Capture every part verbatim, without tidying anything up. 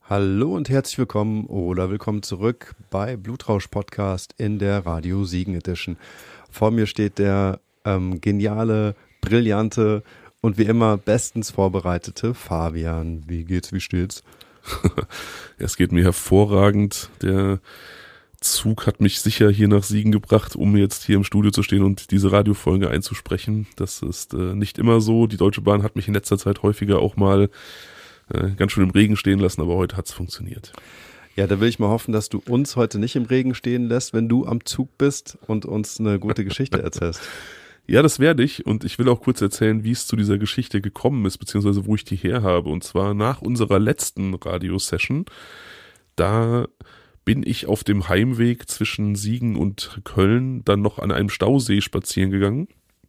Hallo und herzlich willkommen oder willkommen zurück bei Blutrausch Podcast in der Radio Siegen Edition. Vor mir steht der ähm, geniale, brillante und wie immer bestens vorbereitete Fabian. Wie geht's, wie steht's? Es geht mir hervorragend. Der Zug hat mich sicher hier nach Siegen gebracht, um jetzt hier im Studio zu stehen und diese Radiofolge einzusprechen. Das ist äh, nicht immer so. Die Deutsche Bahn hat mich in letzter Zeit häufiger auch mal äh, ganz schön im Regen stehen lassen, aber heute hat's funktioniert. Ja, da will ich mal hoffen, dass du uns heute nicht im Regen stehen lässt, wenn du am Zug bist und uns eine gute Geschichte erzählst. Ja, das werde ich, und ich will auch kurz erzählen, wie es zu dieser Geschichte gekommen ist, beziehungsweise wo ich die her habe. Und zwar nach unserer letzten Radiosession, da bin ich auf dem Heimweg zwischen Siegen und Köln dann noch an einem Stausee spazieren gegangen.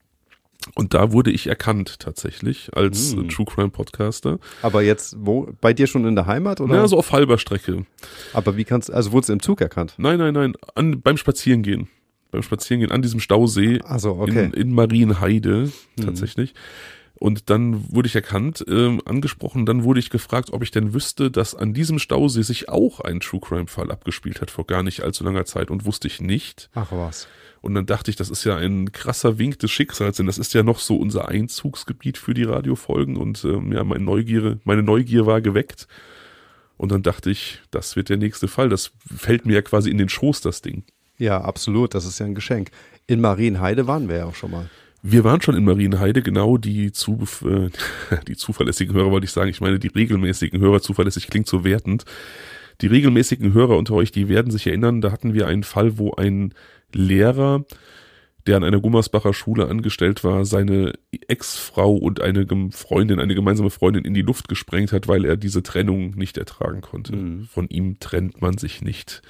Und da wurde ich erkannt tatsächlich als hm. True Crime Podcaster. Aber jetzt wo? Bei dir schon in der Heimat oder? Ja, so auf halber Strecke. Aber wie kannst also wurdest du im Zug erkannt? Nein, nein, nein, an, beim Spazierengehen. Beim Spazierengehen an diesem Stausee Ach so, okay. in, in Marienheide hm. tatsächlich. Und dann wurde ich erkannt, äh, angesprochen, dann wurde ich gefragt, ob ich denn wüsste, dass an diesem Stausee sich auch ein True Crime Fall abgespielt hat vor gar nicht allzu langer Zeit, und wusste ich nicht. Ach was. Und dann dachte ich, das ist ja ein krasser Wink des Schicksals, denn das ist ja noch so unser Einzugsgebiet für die Radiofolgen, und ähm, ja, meine Neugier, meine Neugier war geweckt. Und dann dachte ich, das wird der nächste Fall, das fällt mir ja quasi in den Schoß, das Ding. Ja, absolut, das ist ja ein Geschenk. In Marienheide waren wir ja auch schon mal. Wir waren schon in Marienheide, genau, die, zu, äh, die zuverlässigen Hörer wollte ich sagen, ich meine die regelmäßigen Hörer, zuverlässig klingt so wertend. Die regelmäßigen Hörer unter euch, die werden sich erinnern, da hatten wir einen Fall, wo ein Lehrer, der an einer Gummersbacher Schule angestellt war, seine Ex-Frau und eine Freundin, eine gemeinsame Freundin in die Luft gesprengt hat, weil er diese Trennung nicht ertragen konnte. Mhm. Von ihm trennt man sich nicht.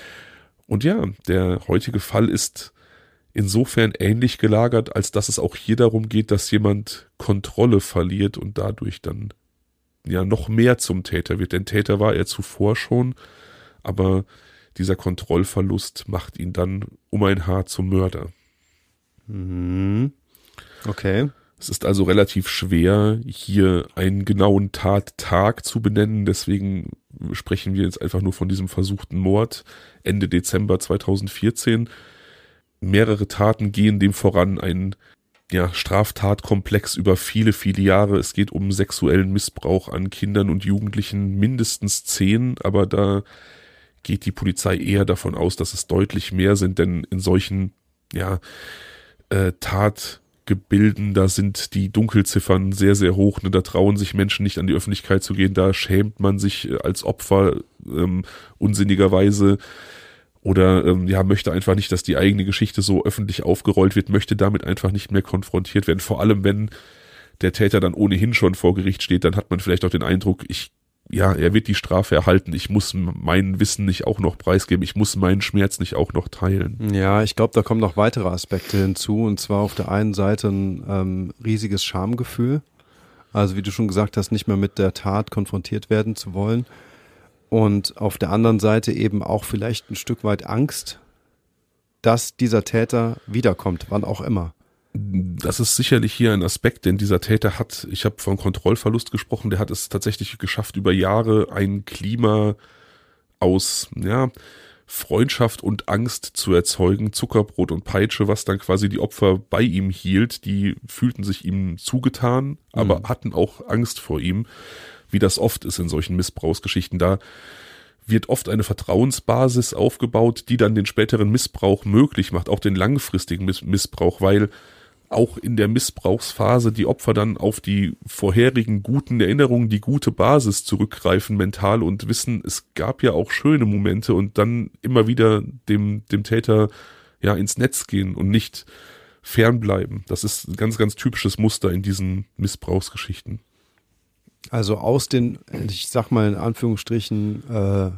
Und ja, der heutige Fall ist insofern ähnlich gelagert, als dass es auch hier darum geht, dass jemand Kontrolle verliert und dadurch dann ja noch mehr zum Täter wird. Denn Täter war er zuvor schon, aber dieser Kontrollverlust macht ihn dann um ein Haar zum Mörder. Mhm. Okay. Es ist also relativ schwer, hier einen genauen Tattag zu benennen, deswegen sprechen wir jetzt einfach nur von diesem versuchten Mord Ende Dezember zweitausendvierzehn. Mehrere Taten gehen dem voran, ein ja, Straftatkomplex über viele, viele Jahre. Es geht um sexuellen Missbrauch an Kindern und Jugendlichen, mindestens zehn, aber da geht die Polizei eher davon aus, dass es deutlich mehr sind, denn in solchen ja, äh, Tatgebilden, da sind die Dunkelziffern sehr, sehr hoch. Ne? Da trauen sich Menschen nicht an die Öffentlichkeit zu gehen, da schämt man sich als Opfer ähm, unsinnigerweise. Oder ähm, ja, möchte einfach nicht, dass die eigene Geschichte so öffentlich aufgerollt wird, möchte damit einfach nicht mehr konfrontiert werden. Vor allem, wenn der Täter dann ohnehin schon vor Gericht steht, dann hat man vielleicht auch den Eindruck, ich, ja, er wird die Strafe erhalten. Ich muss mein Wissen nicht auch noch preisgeben. Ich muss meinen Schmerz nicht auch noch teilen. Ja, ich glaube, da kommen noch weitere Aspekte hinzu. Und zwar auf der einen Seite ein ähm, riesiges Schamgefühl. Also wie du schon gesagt hast, nicht mehr mit der Tat konfrontiert werden zu wollen. Und auf der anderen Seite eben auch vielleicht ein Stück weit Angst, dass dieser Täter wiederkommt, wann auch immer. Das ist sicherlich hier ein Aspekt, denn dieser Täter hat, ich habe von Kontrollverlust gesprochen, der hat es tatsächlich geschafft, über Jahre ein Klima aus ja, Freundschaft und Angst zu erzeugen, Zuckerbrot und Peitsche, was dann quasi die Opfer bei ihm hielt. Die fühlten sich ihm zugetan, aber mhm. hatten auch Angst vor ihm. Wie das oft ist in solchen Missbrauchsgeschichten. Da wird oft eine Vertrauensbasis aufgebaut, die dann den späteren Missbrauch möglich macht, auch den langfristigen Miss- Missbrauch, weil auch in der Missbrauchsphase die Opfer dann auf die vorherigen guten Erinnerungen, die gute Basis zurückgreifen mental und wissen, es gab ja auch schöne Momente, und dann immer wieder dem, dem Täter ja ins Netz gehen und nicht fernbleiben. Das ist ein ganz, ganz typisches Muster in diesen Missbrauchsgeschichten. Also aus den, ich sag mal in Anführungsstrichen, äh,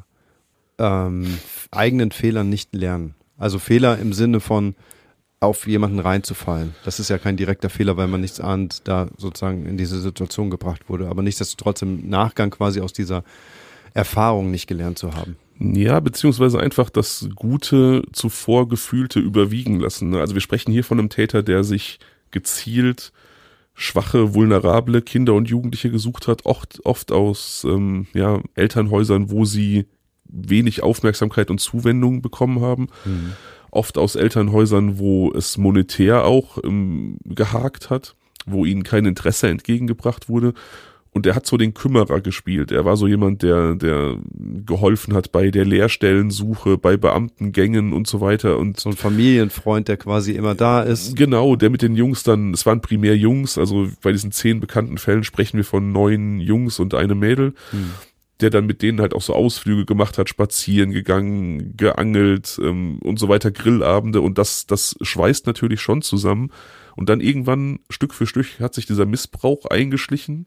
ähm, eigenen Fehlern nicht lernen. Also Fehler im Sinne von auf jemanden reinzufallen. Das ist ja kein direkter Fehler, weil man nichts ahnt, da sozusagen in diese Situation gebracht wurde. Aber nichtsdestotrotz im Nachgang quasi aus dieser Erfahrung nicht gelernt zu haben. Ja, beziehungsweise einfach das Gute zuvor Gefühlte überwiegen lassen. Also wir sprechen hier von einem Täter, der sich gezielt schwache, vulnerable Kinder und Jugendliche gesucht hat, oft, oft aus ähm, ja, Elternhäusern, wo sie wenig Aufmerksamkeit und Zuwendung bekommen haben. Mhm. Oft aus Elternhäusern, wo es monetär auch ähm, gehakt hat, wo ihnen kein Interesse entgegengebracht wurde. Und er hat so den Kümmerer gespielt. Er war so jemand, der, der geholfen hat bei der Lehrstellensuche, bei Beamtengängen und so weiter. Und so ein Familienfreund, der quasi immer da ist. Genau, der mit den Jungs dann, es waren primär Jungs, also bei diesen zehn bekannten Fällen sprechen wir von neun Jungs und einem Mädel, hm. der dann mit denen halt auch so Ausflüge gemacht hat, spazieren gegangen, geangelt ähm, und so weiter, Grillabende. Und das, das schweißt natürlich schon zusammen. Und dann irgendwann, Stück für Stück, hat sich dieser Missbrauch eingeschlichen.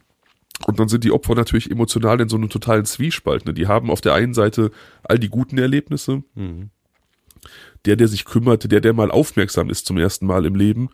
Und dann sind die Opfer natürlich emotional in so einem totalen Zwiespalt. Ne? Die haben auf der einen Seite all die guten Erlebnisse, mhm. der, der sich kümmert, der, der mal aufmerksam ist zum ersten Mal im Leben,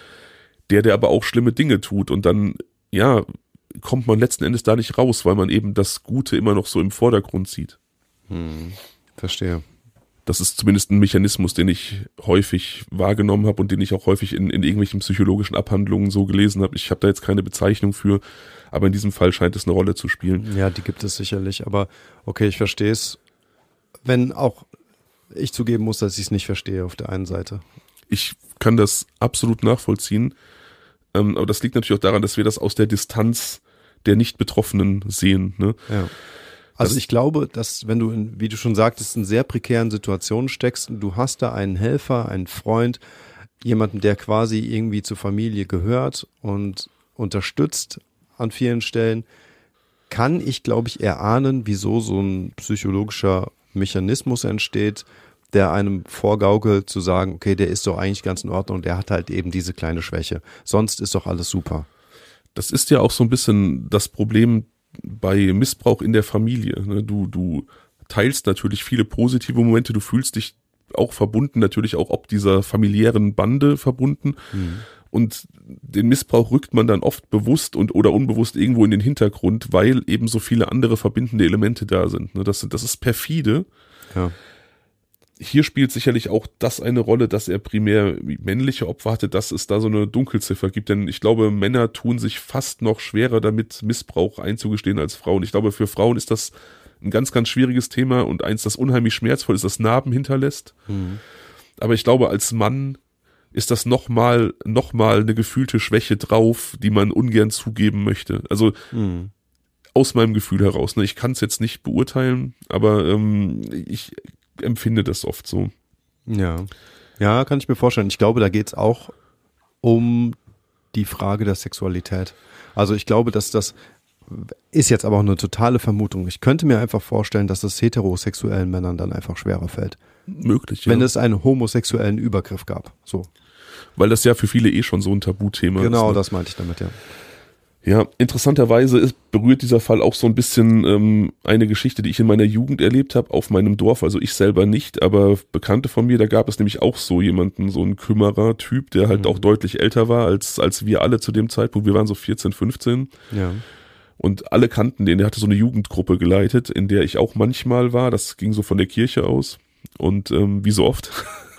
der, der aber auch schlimme Dinge tut. Und dann, ja, kommt man letzten Endes da nicht raus, weil man eben das Gute immer noch so im Vordergrund sieht. Mhm. Verstehe. Das ist zumindest ein Mechanismus, den ich häufig wahrgenommen habe und den ich auch häufig in, in irgendwelchen psychologischen Abhandlungen so gelesen habe. Ich habe da jetzt keine Bezeichnung für, aber in diesem Fall scheint es eine Rolle zu spielen. Ja, die gibt es sicherlich, aber okay, ich verstehe es. Wenn auch ich zugeben muss, dass ich es nicht verstehe auf der einen Seite. Ich kann das absolut nachvollziehen, ähm, aber das liegt natürlich auch daran, dass wir das aus der Distanz der Nicht-Betroffenen sehen. Ne? Ja. Also ich glaube, dass wenn du, in, wie du schon sagtest, in sehr prekären Situationen steckst und du hast da einen Helfer, einen Freund, jemanden, der quasi irgendwie zur Familie gehört und unterstützt an vielen Stellen, kann ich, glaube ich, erahnen, wieso so ein psychologischer Mechanismus entsteht, der einem vorgaukelt zu sagen, okay, der ist doch eigentlich ganz in Ordnung, der hat halt eben diese kleine Schwäche. Sonst ist doch alles super. Das ist ja auch so ein bisschen das Problem bei Missbrauch in der Familie. Ne? Du, du teilst natürlich viele positive Momente, du fühlst dich auch verbunden, natürlich auch ob dieser familiären Bande verbunden. Mhm. Und den Missbrauch rückt man dann oft bewusst und oder unbewusst irgendwo in den Hintergrund, weil eben so viele andere verbindende Elemente da sind. Ne? Das, das ist perfide. Ja. Hier spielt sicherlich auch das eine Rolle, dass er primär männliche Opfer hatte, dass es da so eine Dunkelziffer gibt. Denn ich glaube, Männer tun sich fast noch schwerer damit, Missbrauch einzugestehen als Frauen. Ich glaube, für Frauen ist das ein ganz, ganz schwieriges Thema und eins, das unheimlich schmerzvoll ist, das Narben hinterlässt. Mhm. Aber ich glaube, als Mann ist das nochmal noch mal eine gefühlte Schwäche drauf, die man ungern zugeben möchte. Also mhm. aus meinem Gefühl heraus. Ne? Ich kann es jetzt nicht beurteilen, aber ähm, ich empfinde das oft so. Ja, ja, kann ich mir vorstellen. Ich glaube, da geht es auch um die Frage der Sexualität. Also ich glaube, dass das ist jetzt aber auch eine totale Vermutung. Ich könnte mir einfach vorstellen, dass es heterosexuellen Männern dann einfach schwerer fällt. Möglich, ja. Wenn es einen homosexuellen Übergriff gab. So. Weil das ja für viele eh schon so ein Tabuthema genau, ist. Genau, ne? das meinte ich damit, ja. Ja, interessanterweise ist, berührt dieser Fall auch so ein bisschen ähm, eine Geschichte, die ich in meiner Jugend erlebt habe, auf meinem Dorf, also ich selber nicht, aber Bekannte von mir, da gab es nämlich auch so jemanden, so einen Kümmerer-Typ, der halt mhm. auch deutlich älter war als als wir alle zu dem Zeitpunkt, wir waren so vierzehn, fünfzehn ja. Und alle kannten den, der hatte so eine Jugendgruppe geleitet, in der ich auch manchmal war, das ging so von der Kirche aus und ähm, wie so oft.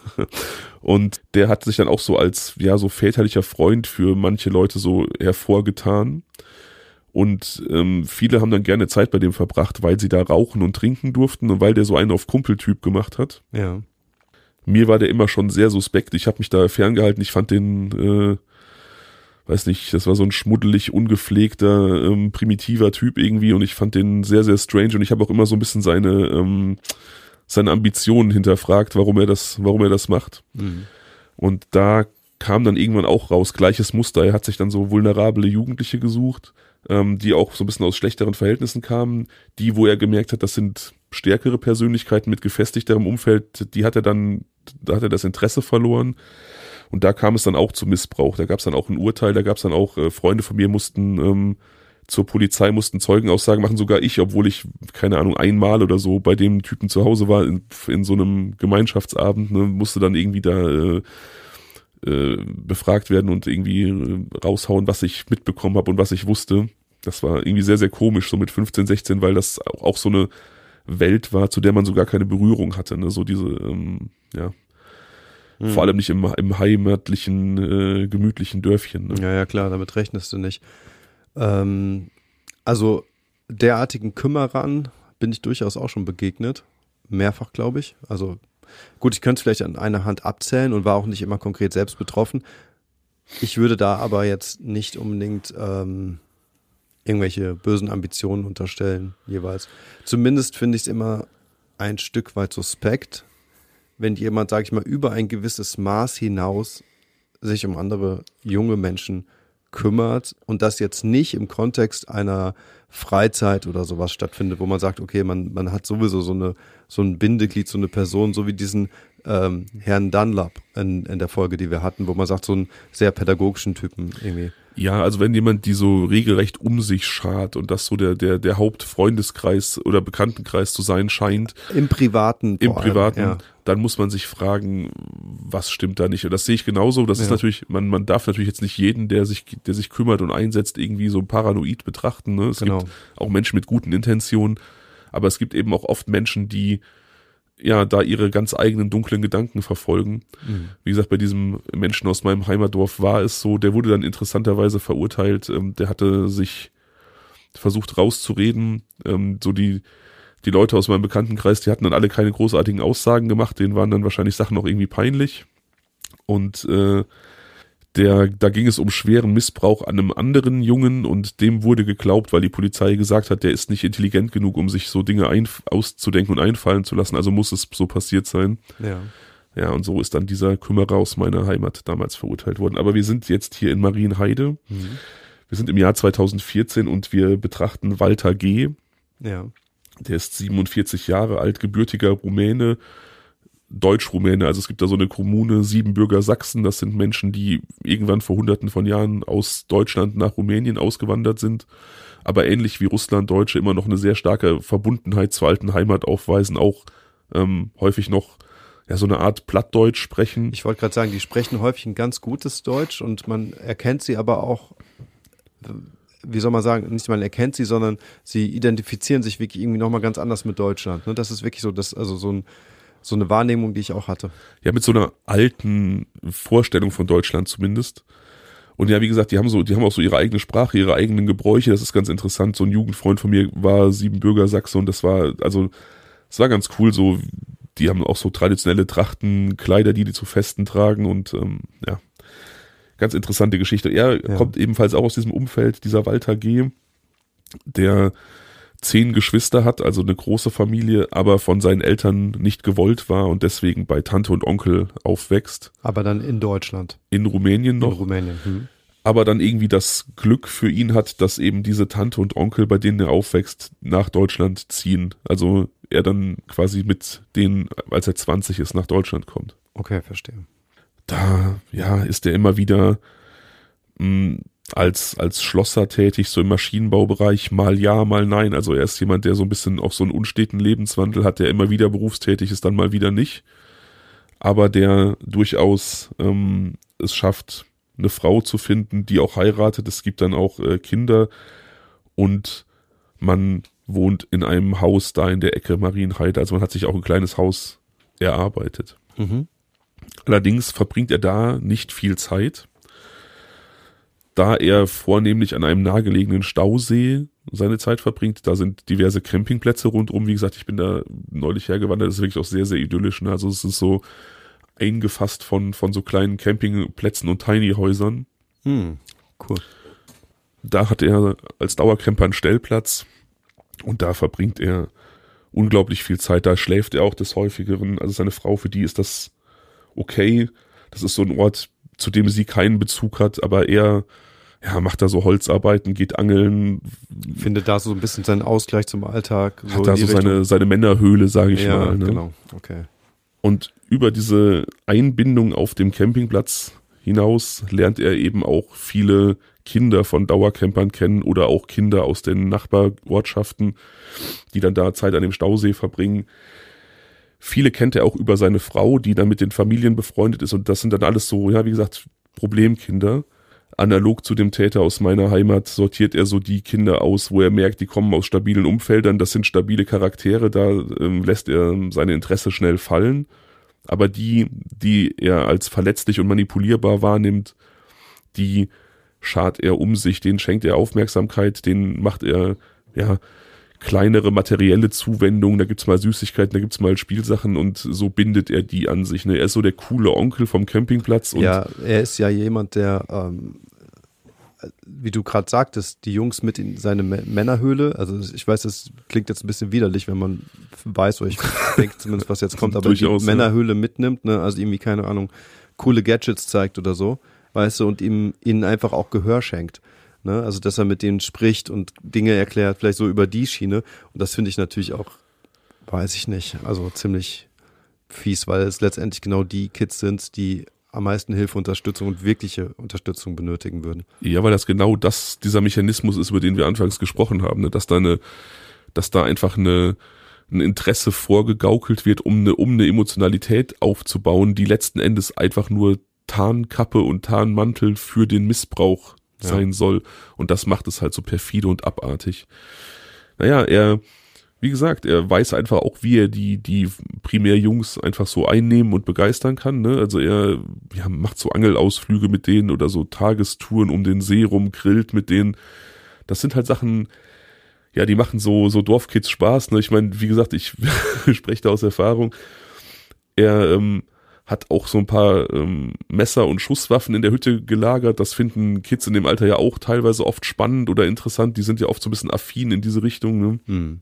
Und der hat sich dann auch so als, ja, so väterlicher Freund für manche Leute so hervorgetan. Und ähm, viele haben dann gerne Zeit bei dem verbracht, weil sie da rauchen und trinken durften und weil der so einen auf Kumpeltyp gemacht hat. Ja. Mir war der immer schon sehr suspekt. Ich habe mich da ferngehalten. Ich fand den, äh, weiß nicht, das war so ein schmuddelig, ungepflegter, ähm, primitiver Typ irgendwie und ich fand den sehr, sehr strange und ich habe auch immer so ein bisschen seine ähm, seine Ambitionen hinterfragt, warum er das, warum er das macht. Mhm. Und da kam dann irgendwann auch raus, gleiches Muster. Er hat sich dann so vulnerable Jugendliche gesucht, ähm, die auch so ein bisschen aus schlechteren Verhältnissen kamen. Die, wo er gemerkt hat, das sind stärkere Persönlichkeiten mit gefestigterem Umfeld, die hat er dann, da hat er das Interesse verloren. Und da kam es dann auch zu Missbrauch. Da gab es dann auch ein Urteil, da gab es dann auch, äh, Freunde von mir mussten ähm, zur Polizei, mussten Zeugenaussagen machen, sogar ich, obwohl ich, keine Ahnung, einmal oder so bei dem Typen zu Hause war, in, in so einem Gemeinschaftsabend, ne, musste dann irgendwie da äh, äh, befragt werden und irgendwie äh, raushauen, was ich mitbekommen habe und was ich wusste. Das war irgendwie sehr, sehr komisch, so mit fünfzehn, sechzehn, weil das auch, auch so eine Welt war, zu der man so gar keine Berührung hatte, ne, so diese, ähm, ja, Mhm. Vor allem nicht im, im heimatlichen, äh, gemütlichen Dörfchen. Ne? Ja, ja, klar, damit rechnest du nicht. Ähm, also derartigen Kümmerern bin ich durchaus auch schon begegnet. Mehrfach, glaube ich. Also gut, ich könnte es vielleicht an einer Hand abzählen und war auch nicht immer konkret selbst betroffen. Ich würde da aber jetzt nicht unbedingt ähm, irgendwelche bösen Ambitionen unterstellen, jeweils. Zumindest finde ich es immer ein Stück weit suspekt, wenn jemand, sage ich mal, über ein gewisses Maß hinaus sich um andere junge Menschen kümmert und das jetzt nicht im Kontext einer Freizeit oder sowas stattfindet, wo man sagt, okay, man, man hat sowieso so eine so ein Bindeglied, so eine Person, so wie diesen ähm, Herrn Dunlap in, in der Folge, die wir hatten, wo man sagt, so einen sehr pädagogischen Typen irgendwie. Ja, also wenn jemand die so regelrecht um sich schart und das so der der der Hauptfreundeskreis oder Bekanntenkreis zu sein scheint. Im Privaten. Im Privaten, allem, ja. Dann muss man sich fragen, was stimmt da nicht? Und das sehe ich genauso. Das ja. ist natürlich, man man darf natürlich jetzt nicht jeden, der sich der sich kümmert und einsetzt, irgendwie so paranoid betrachten. Ne? Es genau. gibt auch Menschen mit guten Intentionen, aber es gibt eben auch oft Menschen, die ja da ihre ganz eigenen dunklen Gedanken verfolgen. Mhm. Wie gesagt, bei diesem Menschen aus meinem Heimatdorf war es so, der wurde dann interessanterweise verurteilt, ähm, der hatte sich versucht rauszureden, ähm, so die die Leute aus meinem Bekanntenkreis, die hatten dann alle keine großartigen Aussagen gemacht, denen waren dann wahrscheinlich Sachen auch irgendwie peinlich und äh, Der, da ging es um schweren Missbrauch an einem anderen Jungen und dem wurde geglaubt, weil die Polizei gesagt hat, der ist nicht intelligent genug, um sich so Dinge ein, auszudenken und einfallen zu lassen, also muss es so passiert sein. Ja. Ja, und so ist dann dieser Kümmerer aus meiner Heimat damals verurteilt worden. Aber wir sind jetzt hier in Marienheide. Mhm. Wir sind im Jahr zweitausendvierzehn und wir betrachten Walter G. Ja. Der ist siebenundvierzig Jahre alt, gebürtiger Rumäne, Deutsch-Rumäne, also es gibt da so eine Kommune, Siebenbürger Sachsen, das sind Menschen, die irgendwann vor hunderten von Jahren aus Deutschland nach Rumänien ausgewandert sind, aber ähnlich wie Russlanddeutsche immer noch eine sehr starke Verbundenheit zur alten Heimat aufweisen, auch ähm, häufig noch ja so eine Art Plattdeutsch sprechen. Ich wollte gerade sagen, die sprechen häufig ein ganz gutes Deutsch und man erkennt sie aber auch, wie soll man sagen, nicht man erkennt sie, sondern sie identifizieren sich wirklich irgendwie nochmal ganz anders mit Deutschland. Ne? Das ist wirklich so, das, also so ein So eine Wahrnehmung, die ich auch hatte. Ja, mit so einer alten Vorstellung von Deutschland zumindest. Und ja, wie gesagt, die haben so, die haben auch so ihre eigene Sprache, ihre eigenen Gebräuche. Das ist ganz interessant. So ein Jugendfreund von mir war Siebenbürger Sachse und das war, also, es war ganz cool. So, die haben auch so traditionelle Trachten, Kleider, die die zu Festen tragen und ähm, ja, ganz interessante Geschichte. Er ja. kommt ebenfalls auch aus diesem Umfeld, dieser Walter G., der zehn Geschwister hat, also eine große Familie, aber von seinen Eltern nicht gewollt war und deswegen bei Tante und Onkel aufwächst. Aber dann in Deutschland. In Rumänien noch. In Rumänien. Hm. Aber dann irgendwie das Glück für ihn hat, dass eben diese Tante und Onkel, bei denen er aufwächst, nach Deutschland ziehen. Also er dann quasi mit denen, als er zwanzig ist, nach Deutschland kommt. Okay, verstehe. Da, ja, ist er immer wieder mh, als als Schlosser tätig, so im Maschinenbaubereich, mal ja, mal nein. Also er ist jemand, der so ein bisschen auch so einen unsteten Lebenswandel hat, der immer wieder berufstätig ist, dann mal wieder nicht. Aber der durchaus ähm, es schafft, eine Frau zu finden, die auch heiratet. Es gibt dann auch äh, Kinder und man wohnt in einem Haus da in der Ecke Marienheide. Also man hat sich auch ein kleines Haus erarbeitet. Mhm. Allerdings verbringt er da nicht viel Zeit, da er vornehmlich an einem nahegelegenen Stausee seine Zeit verbringt. Da sind diverse Campingplätze rundum. Wie gesagt, ich bin da neulich hergewandert. Das ist wirklich auch sehr, sehr idyllisch. Ne? Also es ist so eingefasst von von so kleinen Campingplätzen und Tiny-Häusern. Hm, cool. Da hat er als Dauercamper einen Stellplatz und da verbringt er unglaublich viel Zeit. Da schläft er auch des Häufigeren. Also seine Frau, für die ist das okay. Das ist so ein Ort, zu dem sie keinen Bezug hat, aber er ja, macht da so Holzarbeiten, geht angeln. Findet da so ein bisschen seinen Ausgleich zum Alltag. So hat da so seine, seine Männerhöhle, sage ich ja, mal. Ne? Genau, okay. Und über diese Einbindung auf dem Campingplatz hinaus lernt er eben auch viele Kinder von Dauercampern kennen oder auch Kinder aus den Nachbarortschaften, die dann da Zeit an dem Stausee verbringen. Viele kennt er auch über seine Frau, die dann mit den Familien befreundet ist und das sind dann alles so, ja, wie gesagt, Problemkinder. Analog zu dem Täter aus meiner Heimat sortiert er so die Kinder aus, wo er merkt, die kommen aus stabilen Umfeldern, das sind stabile Charaktere, da ähm, lässt er seine Interesse schnell fallen. aber die, die er als verletzlich und manipulierbar wahrnimmt, die schart er um sich, denen schenkt er Aufmerksamkeit, denen macht er, ja, kleinere materielle Zuwendungen, da gibt's mal Süßigkeiten, da gibt's mal Spielsachen und so bindet er die an sich. Ne? Er ist so der coole Onkel vom Campingplatz. Und ja, er ist ja jemand, der, ähm, wie du gerade sagtest, die Jungs mit in seine Männerhöhle, also ich weiß, das klingt jetzt ein bisschen widerlich, wenn man weiß, oder ich denke zumindest, was jetzt kommt, aber Durchaus, die Männerhöhle mitnimmt, ne? Also irgendwie, keine Ahnung, coole Gadgets zeigt oder so, weißt du, und ihm ihnen einfach auch Gehör schenkt. Ne? Also, dass er mit denen spricht und Dinge erklärt, vielleicht so über die Schiene. Und das finde ich natürlich auch, weiß ich nicht, also ziemlich fies, weil es letztendlich genau die Kids sind, die am meisten Hilfe, Unterstützung und wirkliche Unterstützung benötigen würden. Ja, weil das genau das, dieser Mechanismus ist, über den wir anfangs gesprochen haben, ne? dass da eine, dass da einfach eine, ein Interesse vorgegaukelt wird, um eine, um eine Emotionalität aufzubauen, die letzten Endes einfach nur Tarnkappe und Tarnmantel für den Missbrauch sein ja. soll. Und das macht es halt so perfide und abartig. Naja, er, wie gesagt, er weiß einfach auch, wie er die, die Primärjungs einfach so einnehmen und begeistern kann, ne? Also er, ja, macht so Angelausflüge mit denen oder so Tagestouren um den See rum, grillt mit denen. Das sind halt Sachen, ja, die machen so, so Dorfkids Spaß, ne? Ich meine, wie gesagt, ich spreche da aus Erfahrung. Er, ähm, hat auch so ein paar ähm, Messer und Schusswaffen in der Hütte gelagert. Das finden Kids in dem Alter ja auch teilweise oft spannend oder interessant. Die sind ja oft so ein bisschen affin in diese Richtung. Ne? Hm.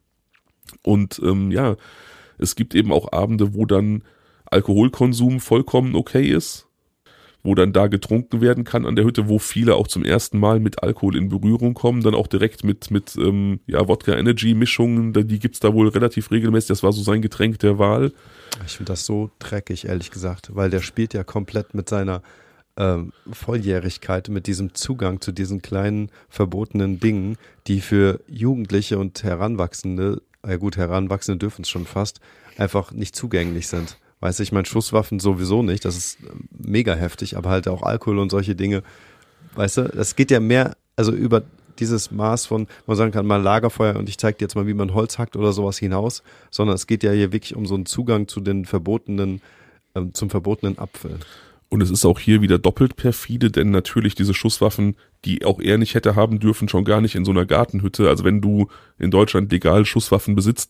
Und ähm, ja, es gibt eben auch Abende, wo dann Alkoholkonsum vollkommen okay ist, wo dann da getrunken werden kann an der Hütte, wo viele auch zum ersten Mal mit Alkohol in Berührung kommen, dann auch direkt mit mit ähm, ja Wodka-Energy-Mischungen, die gibt's da wohl relativ regelmäßig. Das war so sein Getränk der Wahl. Ich finde das so dreckig, ehrlich gesagt, weil der spielt ja komplett mit seiner ähm, Volljährigkeit, mit diesem Zugang zu diesen kleinen verbotenen Dingen, die für Jugendliche und Heranwachsende, ja gut, Heranwachsende dürfen es schon fast, einfach nicht zugänglich sind. Weißt du, ich meine, Schusswaffen sowieso nicht, das ist mega heftig, aber halt auch Alkohol und solche Dinge, weißt du, das geht ja mehr, also über dieses Maß von, man sagen kann, mal Lagerfeuer und ich zeige dir jetzt mal, wie man Holz hackt oder sowas hinaus, sondern es geht ja hier wirklich um so einen Zugang zu den verbotenen, ähm, zum verbotenen Apfel. Und es ist auch hier wieder doppelt perfide, denn natürlich diese Schusswaffen, die auch er nicht hätte haben dürfen, schon gar nicht in so einer Gartenhütte. Also wenn du in Deutschland legal Schusswaffen besitzt,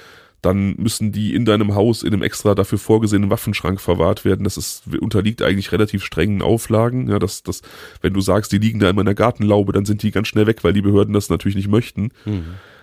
dann müssen die in deinem Haus in einem extra dafür vorgesehenen Waffenschrank verwahrt werden. Das ist, unterliegt eigentlich relativ strengen Auflagen. Ja, das, das, wenn du sagst, die liegen da in meiner Gartenlaube, dann sind die ganz schnell weg, weil die Behörden das natürlich nicht möchten. Mhm.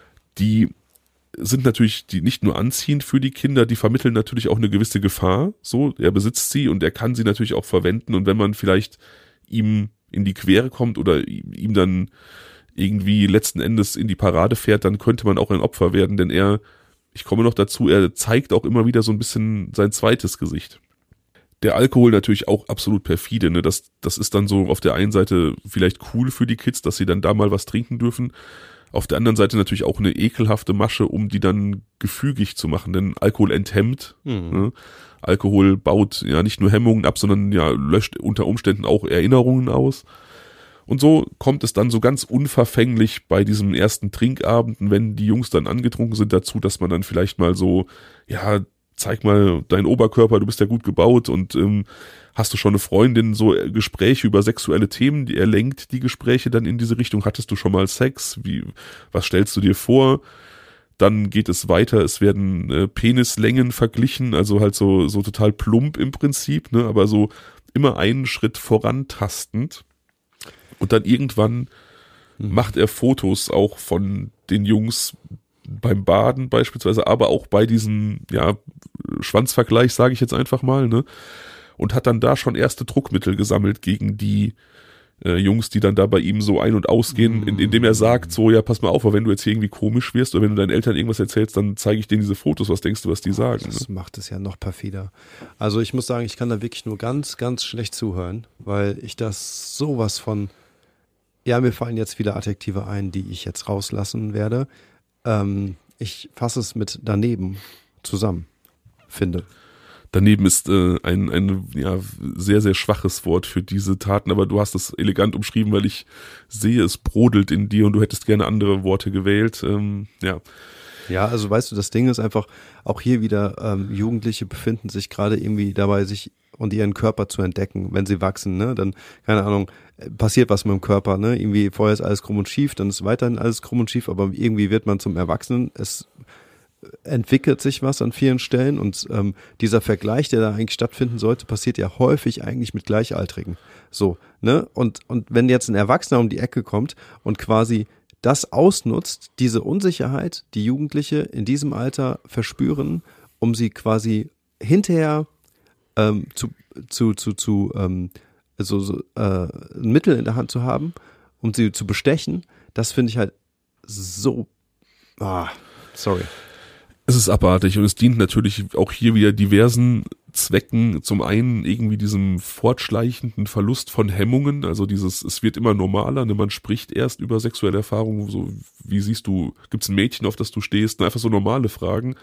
Die sind natürlich die nicht nur anziehend für die Kinder, die vermitteln natürlich auch eine gewisse Gefahr. So, er besitzt sie und er kann sie natürlich auch verwenden. Und wenn man vielleicht ihm in die Quere kommt oder ihm dann irgendwie letzten Endes in die Parade fährt, dann könnte man auch ein Opfer werden, denn er Ich komme noch dazu, er zeigt auch immer wieder so ein bisschen sein zweites Gesicht. Der Alkohol natürlich auch absolut perfide, ne? Das, das ist dann so auf der einen Seite vielleicht cool für die Kids, dass sie dann da mal was trinken dürfen. Auf der anderen Seite natürlich auch eine ekelhafte Masche, um die dann gefügig zu machen, denn Alkohol enthemmt. Mhm. Ne? Alkohol baut ja nicht nur Hemmungen ab, sondern ja löscht unter Umständen auch Erinnerungen aus. Und so kommt es dann so ganz unverfänglich bei diesem ersten Trinkabend, wenn die Jungs dann angetrunken sind, dazu, dass man dann vielleicht mal so, ja, zeig mal deinen Oberkörper, du bist ja gut gebaut und ähm, hast du schon eine Freundin, so Gespräche über sexuelle Themen, die er lenkt die Gespräche dann in diese Richtung. Hattest du schon mal Sex? Wie, was stellst du dir vor? Dann geht es weiter, es werden äh, Penislängen verglichen, also halt so, so total plump im Prinzip, ne, aber so immer einen Schritt vorantastend. Und dann irgendwann hm. macht er Fotos auch von den Jungs beim Baden beispielsweise, aber auch bei diesem, ja, Schwanzvergleich, sage ich jetzt einfach mal, ne? Und hat dann da schon erste Druckmittel gesammelt gegen die äh, Jungs, die dann da bei ihm so ein- und ausgehen, in, indem er sagt, so, ja, pass mal auf, aber wenn du jetzt hier irgendwie komisch wirst oder wenn du deinen Eltern irgendwas erzählst, dann zeige ich denen diese Fotos, was denkst du, was die sagen? Das ne? macht es ja noch perfider. Also ich muss sagen, ich kann da wirklich nur ganz, ganz schlecht zuhören, weil ich das sowas von, ja, mir fallen jetzt viele Adjektive ein, die ich jetzt rauslassen werde. Ähm, ich fasse es mit daneben zusammen, finde. Daneben ist äh, ein, ein ja, sehr, sehr schwaches Wort für diese Taten, aber du hast es elegant umschrieben, weil ich sehe, es brodelt in dir und du hättest gerne andere Worte gewählt. Ähm, ja. Ja, also weißt du, das Ding ist einfach, auch hier wieder, ähm, Jugendliche befinden sich gerade irgendwie dabei, sich und ihren Körper zu entdecken. Wenn sie wachsen, ne, dann, keine Ahnung, passiert was mit dem Körper, ne, irgendwie vorher ist alles krumm und schief, dann ist weiterhin alles krumm und schief, aber irgendwie wird man zum Erwachsenen, es entwickelt sich was an vielen Stellen und ähm, dieser Vergleich, der da eigentlich stattfinden sollte, passiert ja häufig eigentlich mit Gleichaltrigen. So, ne, und, und wenn jetzt ein Erwachsener um die Ecke kommt und quasi das ausnutzt, diese Unsicherheit, die Jugendliche in diesem Alter verspüren, um sie quasi hinterher ähm, zu, zu, zu, zu ähm, so, so, äh, ein Mittel in der Hand zu haben, um sie zu bestechen, das finde ich halt so, ah, sorry. Es ist abartig und es dient natürlich auch hier wieder diversen Zwecken. Zum einen irgendwie diesem fortschleichenden Verlust von Hemmungen, also dieses, es wird immer normaler, ne? Man spricht erst über sexuelle Erfahrungen, so wie siehst du, gibt's ein Mädchen, auf das du stehst, ne? Einfach so normale Fragen,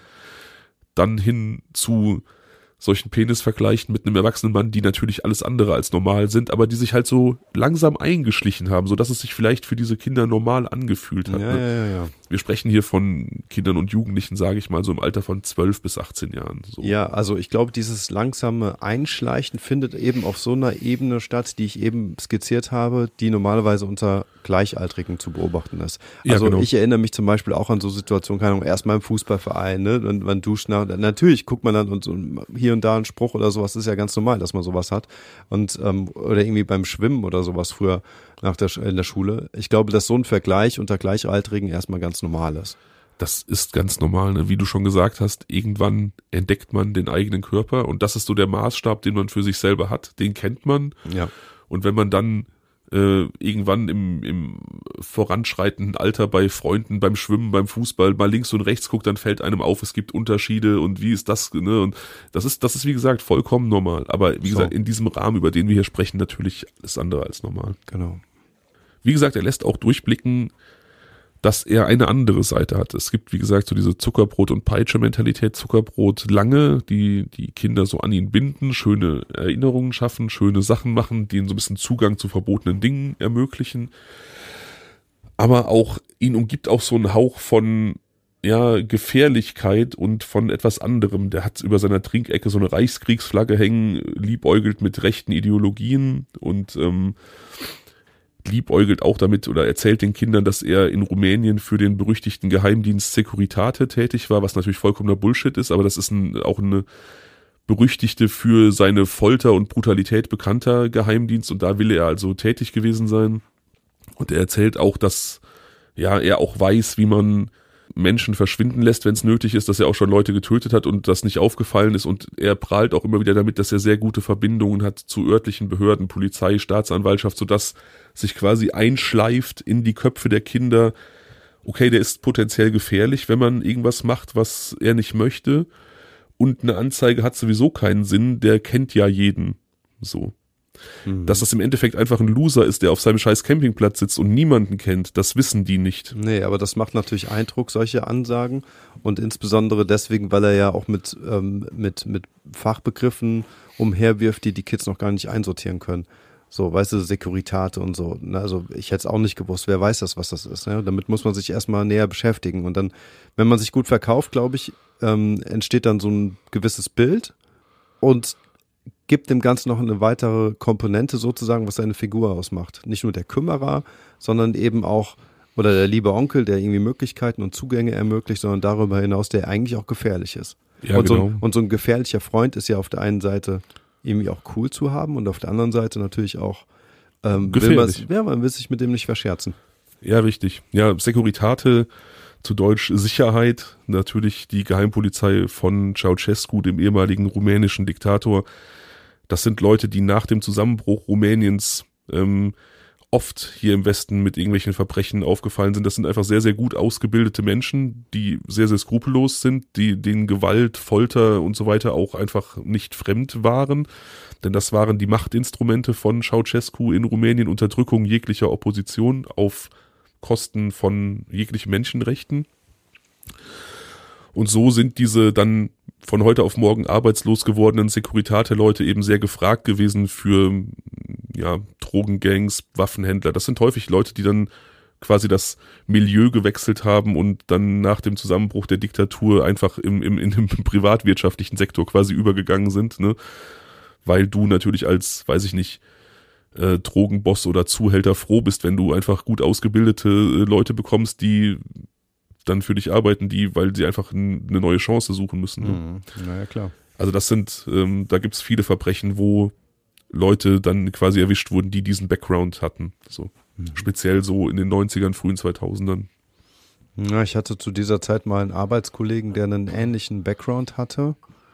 dann hin zu solchen Penisvergleichen mit einem erwachsenen Mann, die natürlich alles andere als normal sind, aber die sich halt so langsam eingeschlichen haben, sodass es sich vielleicht für diese Kinder normal angefühlt hat. Ja, ne? ja, ja, ja. Wir sprechen hier von Kindern und Jugendlichen, sage ich mal, so im Alter von zwölf bis achtzehn Jahren. So. Ja, also ich glaube, dieses langsame Einschleichen findet eben auf so einer Ebene statt, die ich eben skizziert habe, die normalerweise unter Gleichaltrigen zu beobachten ist. Also ja, genau. ich erinnere mich zum Beispiel auch an so Situationen, keine Ahnung, erstmal im Fußballverein, ne, wenn man duscht nach, natürlich guckt man dann und so hier und da einen Spruch oder sowas, ist ja ganz normal, dass man sowas hat. Und ähm, oder irgendwie beim Schwimmen oder sowas früher nach der, in der Schule. Ich glaube, dass so ein Vergleich unter Gleichaltrigen erstmal ganz normal ist. Das ist ganz normal, ne? Wie du schon gesagt hast, irgendwann entdeckt man den eigenen Körper und das ist so der Maßstab, den man für sich selber hat, den kennt man. Ja. Und wenn man dann äh, irgendwann im, im voranschreitenden Alter bei Freunden, beim Schwimmen, beim Fußball mal links und rechts guckt, dann fällt einem auf, es gibt Unterschiede und wie ist das, ne? Und das ist, das ist wie gesagt vollkommen normal. Aber wie So. gesagt, in diesem Rahmen, über den wir hier sprechen, natürlich alles andere als normal. Genau. Wie gesagt, er lässt auch durchblicken, dass er eine andere Seite hat. Es gibt, wie gesagt, so diese Zuckerbrot- und Peitsche-Mentalität. Zuckerbrot lange, die die Kinder so an ihn binden, schöne Erinnerungen schaffen, schöne Sachen machen, die ihnen so ein bisschen Zugang zu verbotenen Dingen ermöglichen. Aber auch, ihn umgibt auch so ein Hauch von, ja, Gefährlichkeit und von etwas anderem. Der hat über seiner Trinkecke so eine Reichskriegsflagge hängen, liebäugelt mit rechten Ideologien und ähm, liebäugelt auch damit oder erzählt den Kindern, dass er in Rumänien für den berüchtigten Geheimdienst Securitate tätig war, was natürlich vollkommener Bullshit ist, aber das ist ein, auch eine berüchtigte für seine Folter und Brutalität bekannter Geheimdienst und da will er also tätig gewesen sein. Und er erzählt auch, dass ja er auch weiß, wie man Menschen verschwinden lässt, wenn es nötig ist, dass er auch schon Leute getötet hat und das nicht aufgefallen ist und er prahlt auch immer wieder damit, dass er sehr gute Verbindungen hat zu örtlichen Behörden, Polizei, Staatsanwaltschaft, sodass sich quasi einschleift in die Köpfe der Kinder, okay, der ist potenziell gefährlich, wenn man irgendwas macht, was er nicht möchte und eine Anzeige hat sowieso keinen Sinn, der kennt ja jeden, so. Mhm. Dass das im Endeffekt einfach ein Loser ist, der auf seinem scheiß Campingplatz sitzt und niemanden kennt, das wissen die nicht. Nee, aber das macht natürlich Eindruck, solche Ansagen und insbesondere deswegen, weil er ja auch mit, ähm, mit, mit Fachbegriffen umherwirft, die die Kids noch gar nicht einsortieren können. So, weißt du, Securitate und so. Also ich hätte es auch nicht gewusst, wer weiß das, was das ist. Ne? Damit muss man sich erstmal näher beschäftigen und dann, wenn man sich gut verkauft, glaube ich, ähm, entsteht dann so ein gewisses Bild und gibt dem Ganzen noch eine weitere Komponente sozusagen, was seine Figur ausmacht. Nicht nur der Kümmerer, sondern eben auch, oder der liebe Onkel, der irgendwie Möglichkeiten und Zugänge ermöglicht, sondern darüber hinaus, der eigentlich auch gefährlich ist. Ja, und, genau. so ein, und so ein gefährlicher Freund ist ja auf der einen Seite irgendwie auch cool zu haben und auf der anderen Seite natürlich auch ähm, gefährlich. Will man, ja, man will sich mit dem nicht verscherzen. Ja, richtig. Ja, Securitate, zu Deutsch Sicherheit, natürlich die Geheimpolizei von Ceausescu, dem ehemaligen rumänischen Diktator. Das sind Leute, die nach dem Zusammenbruch Rumäniens ähm, oft hier im Westen mit irgendwelchen Verbrechen aufgefallen sind. Das sind einfach sehr, sehr gut ausgebildete Menschen, die sehr, sehr skrupellos sind, die denen Gewalt, Folter und so weiter auch einfach nicht fremd waren. Denn das waren die Machtinstrumente von Ceausescu in Rumänien, Unterdrückung jeglicher Opposition auf Kosten von jeglichen Menschenrechten. Und so sind diese dann von heute auf morgen arbeitslos gewordenen Securitate-Leute eben sehr gefragt gewesen für ja, Drogengangs, Waffenhändler. Das sind häufig Leute, die dann quasi das Milieu gewechselt haben und dann nach dem Zusammenbruch der Diktatur einfach im, im, im privatwirtschaftlichen Sektor quasi übergegangen sind, ne? Weil du natürlich als, weiß ich nicht, äh, Drogenboss oder Zuhälter froh bist, wenn du einfach gut ausgebildete äh, Leute bekommst, die dann für dich arbeiten, die, weil sie einfach n- eine neue Chance suchen müssen. Ne? Mhm. Naja, klar. Also das sind, ähm, da gibt's viele Verbrechen, wo Leute dann quasi erwischt wurden, die diesen Background hatten. So. Mhm. Speziell so in den neunzigern, frühen zweitausendern. Ja, ich hatte zu dieser Zeit mal einen Arbeitskollegen, der einen ähnlichen Background hatte.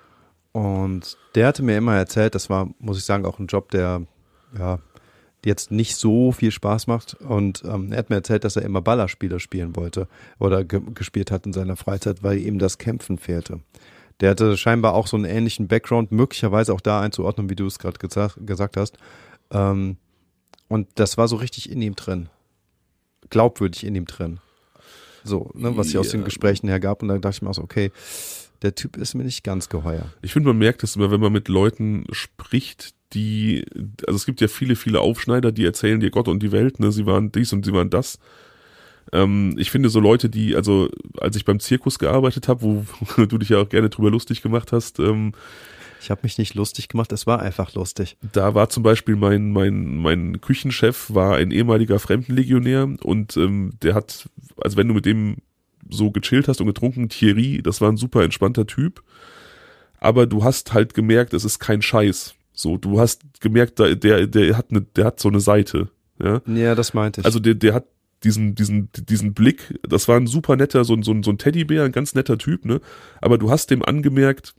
Und der hatte mir immer erzählt, das war, muss ich sagen, auch ein Job, der ja jetzt nicht so viel Spaß macht. Und ähm, er hat mir erzählt, dass er immer Ballerspiele spielen wollte oder ge- gespielt hat in seiner Freizeit, weil ihm das Kämpfen fehlte. Der hatte scheinbar auch so einen ähnlichen Background, möglicherweise auch da einzuordnen, wie du es gerade gesa- gesagt hast. Ähm, und das war so richtig in ihm drin. Glaubwürdig in ihm drin. So, ne, was sich aus den Gesprächen her gab. Und dann dachte ich mir auch so, okay, der Typ ist mir nicht ganz geheuer. Ich finde, man merkt es immer, wenn man mit Leuten spricht, die, also es gibt ja viele, viele Aufschneider, die erzählen dir Gott und die Welt, ne, sie waren dies und sie waren das. Ähm, ich finde so Leute, die, also als ich beim Zirkus gearbeitet habe, wo, wo du dich ja auch gerne drüber lustig gemacht hast, ähm, ich habe mich nicht lustig gemacht, es war einfach lustig. Da war zum Beispiel mein, mein, mein Küchenchef war ein ehemaliger Fremdenlegionär und ähm, der hat, also wenn du mit dem so gechillt hast und getrunken, Thierry, das war ein super entspannter Typ, aber du hast halt gemerkt, es ist kein Scheiß. So, du hast gemerkt, der, der, der hat eine, der hat so eine Seite. Ja, ja, das meinte ich. Also der, der hat diesen, diesen, diesen Blick, das war ein super netter, so ein, so ein, so ein Teddybär, ein ganz netter Typ, ne? Aber du hast dem angemerkt,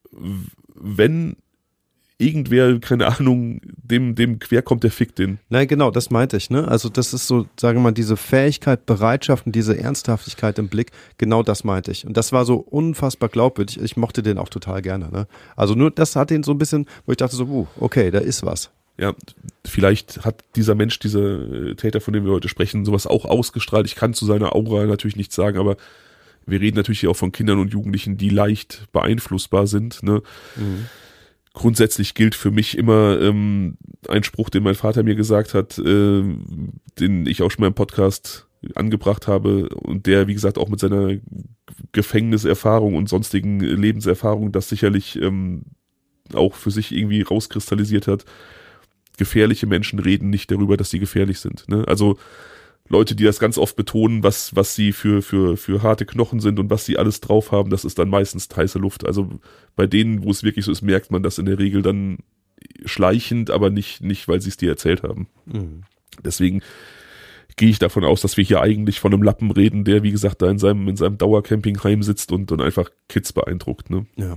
wenn irgendwer, keine Ahnung, dem, dem quer kommt, der fickt den. Nein, genau, das meinte ich, ne? Also das ist so, sagen wir mal, diese Fähigkeit, Bereitschaft und diese Ernsthaftigkeit im Blick, genau das meinte ich. Und das war so unfassbar glaubwürdig. Ich mochte den auch total gerne, ne? Also nur das hat ihn so ein bisschen, wo ich dachte so, uh, okay, da ist was. Ja, vielleicht hat dieser Mensch, dieser Täter, von dem wir heute sprechen, sowas auch ausgestrahlt. Ich kann zu seiner Aura natürlich nichts sagen, aber wir reden natürlich hier auch von Kindern und Jugendlichen, die leicht beeinflussbar sind, ne? Mhm. Grundsätzlich gilt für mich immer ähm, ein Spruch, den mein Vater mir gesagt hat, äh, den ich auch schon mal im Podcast angebracht habe und der, wie gesagt, auch mit seiner Gefängniserfahrung und sonstigen Lebenserfahrung das sicherlich ähm, auch für sich irgendwie rauskristallisiert hat. Gefährliche Menschen reden nicht darüber, dass sie gefährlich sind. Ne? Also Leute, die das ganz oft betonen, was was sie für für für harte Knochen sind und was sie alles drauf haben, das ist dann meistens heiße Luft. Also bei denen, wo es wirklich so ist, merkt man das in der Regel dann schleichend, aber nicht nicht, weil sie es dir erzählt haben. Mhm. Deswegen gehe ich davon aus, dass wir hier eigentlich von einem Lappen reden, der, wie gesagt, da in seinem in seinem Dauercampingheim sitzt und und einfach Kids beeindruckt. Ne? Ja.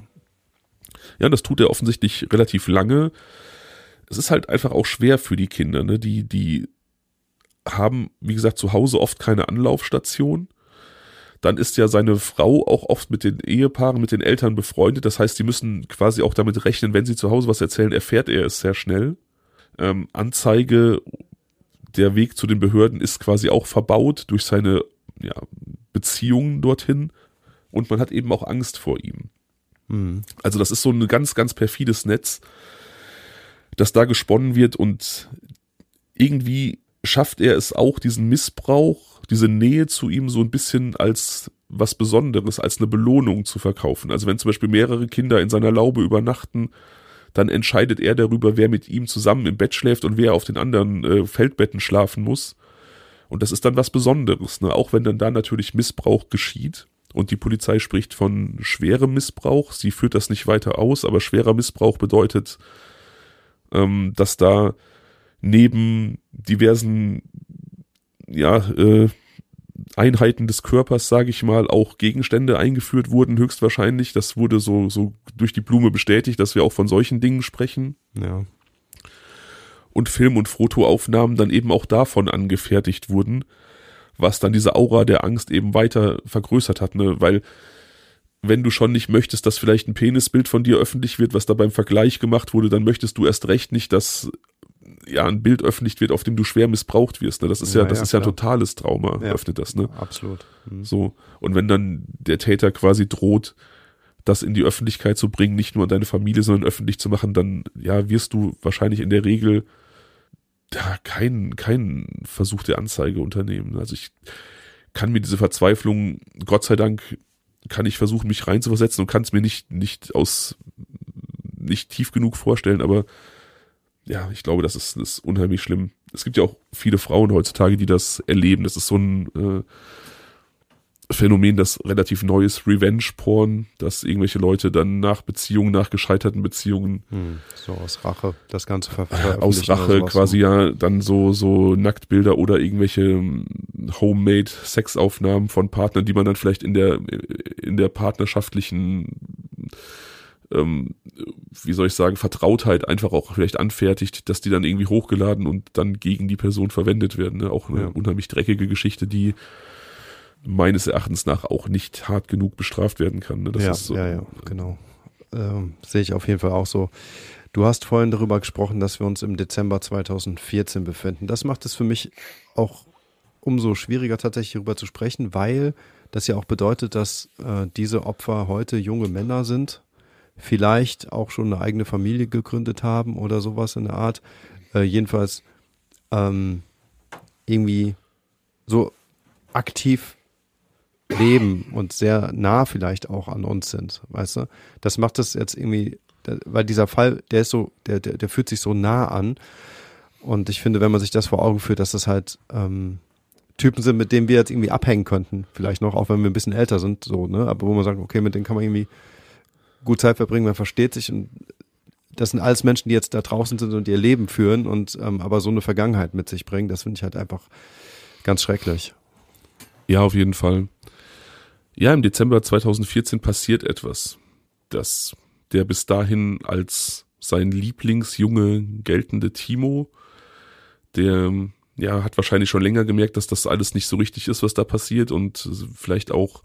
Ja, das tut er offensichtlich relativ lange. Es ist halt einfach auch schwer für die Kinder, ne? Die die haben, wie gesagt, zu Hause oft keine Anlaufstation. Dann ist ja seine Frau auch oft mit den Ehepaaren, mit den Eltern befreundet. Das heißt, die müssen quasi auch damit rechnen, wenn sie zu Hause was erzählen, erfährt er es sehr schnell. Ähm, Anzeige, der Weg zu den Behörden ist quasi auch verbaut durch seine ja, Beziehungen dorthin. Und man hat eben auch Angst vor ihm. Mhm. Also das ist so ein ganz, ganz perfides Netz, das da gesponnen wird und irgendwie schafft er es auch, diesen Missbrauch, diese Nähe zu ihm so ein bisschen als was Besonderes, als eine Belohnung zu verkaufen. Also wenn zum Beispiel mehrere Kinder in seiner Laube übernachten, dann entscheidet er darüber, wer mit ihm zusammen im Bett schläft und wer auf den anderen äh, Feldbetten schlafen muss. Und das ist dann was Besonderes, ne? Auch wenn dann da natürlich Missbrauch geschieht. Und die Polizei spricht von schwerem Missbrauch. Sie führt das nicht weiter aus, aber schwerer Missbrauch bedeutet, ähm, dass da neben diversen ja, äh, Einheiten des Körpers, sage ich mal, auch Gegenstände eingeführt wurden, höchstwahrscheinlich. Das wurde so, so durch die Blume bestätigt, dass wir auch von solchen Dingen sprechen. Ja. Und Film- und Fotoaufnahmen dann eben auch davon angefertigt wurden, was dann diese Aura der Angst eben weiter vergrößert hat, ne? Weil wenn du schon nicht möchtest, dass vielleicht ein Penisbild von dir öffentlich wird, was da beim Vergleich gemacht wurde, dann möchtest du erst recht nicht, dass ja ein Bild öffentlich wird, auf dem du schwer missbraucht wirst. Ne? Das ist ja, ja das ja, ist ja ein totales Trauma, ja, öffnet das, ne? Absolut. Mhm. So. Und wenn dann der Täter quasi droht, das in die Öffentlichkeit zu bringen, nicht nur an deine Familie, sondern öffentlich zu machen, dann ja wirst du wahrscheinlich in der Regel ja, kein, kein Versuch der Anzeige unternehmen. Also ich kann mir diese Verzweiflung, Gott sei Dank, kann ich versuchen, mich reinzuversetzen und kann es mir nicht, nicht aus, nicht tief genug vorstellen, aber ja, ich glaube, das ist, das ist unheimlich schlimm. Es gibt ja auch viele Frauen heutzutage, die das erleben. Das ist so ein äh, Phänomen, das relativ neues, Revenge-Porn, dass irgendwelche Leute dann nach Beziehungen, nach gescheiterten Beziehungen Hm, so aus Rache das Ganze ver äh, aus Rache quasi ja dann so so Nacktbilder oder irgendwelche Homemade Sexaufnahmen von Partnern, die man dann vielleicht in der in der partnerschaftlichen ähm, wie soll ich sagen, Vertrautheit einfach auch vielleicht anfertigt, dass die dann irgendwie hochgeladen und dann gegen die Person verwendet werden. Ne? Auch eine ja. unheimlich dreckige Geschichte, die meines Erachtens nach auch nicht hart genug bestraft werden kann. Ne? Das ja, ist so, ja, ja, genau. Ähm, sehe ich auf jeden Fall auch so. Du hast vorhin darüber gesprochen, dass wir uns im Dezember zweitausendvierzehn befinden. Das macht es für mich auch umso schwieriger, tatsächlich darüber zu sprechen, weil das ja auch bedeutet, dass äh, diese Opfer heute junge Männer sind, vielleicht auch schon eine eigene Familie gegründet haben oder sowas in der Art. Äh, jedenfalls ähm, irgendwie so aktiv leben und sehr nah vielleicht auch an uns sind, weißt du? Das macht es jetzt irgendwie, weil dieser Fall, der ist so, der, der, der fühlt sich so nah an und ich finde, wenn man sich das vor Augen führt, dass das halt ähm, Typen sind, mit denen wir jetzt irgendwie abhängen könnten, vielleicht noch, auch wenn wir ein bisschen älter sind, so, ne, aber wo man sagt, okay, mit denen kann man irgendwie gut Zeit verbringen, man versteht sich und das sind alles Menschen, die jetzt da draußen sind und ihr Leben führen und ähm, aber so eine Vergangenheit mit sich bringen, das finde ich halt einfach ganz schrecklich. Ja, auf jeden Fall. Ja, im Dezember zweitausendvierzehn passiert etwas, das der bis dahin als sein Lieblingsjunge geltende Timo, der ja hat wahrscheinlich schon länger gemerkt, dass das alles nicht so richtig ist, was da passiert und vielleicht auch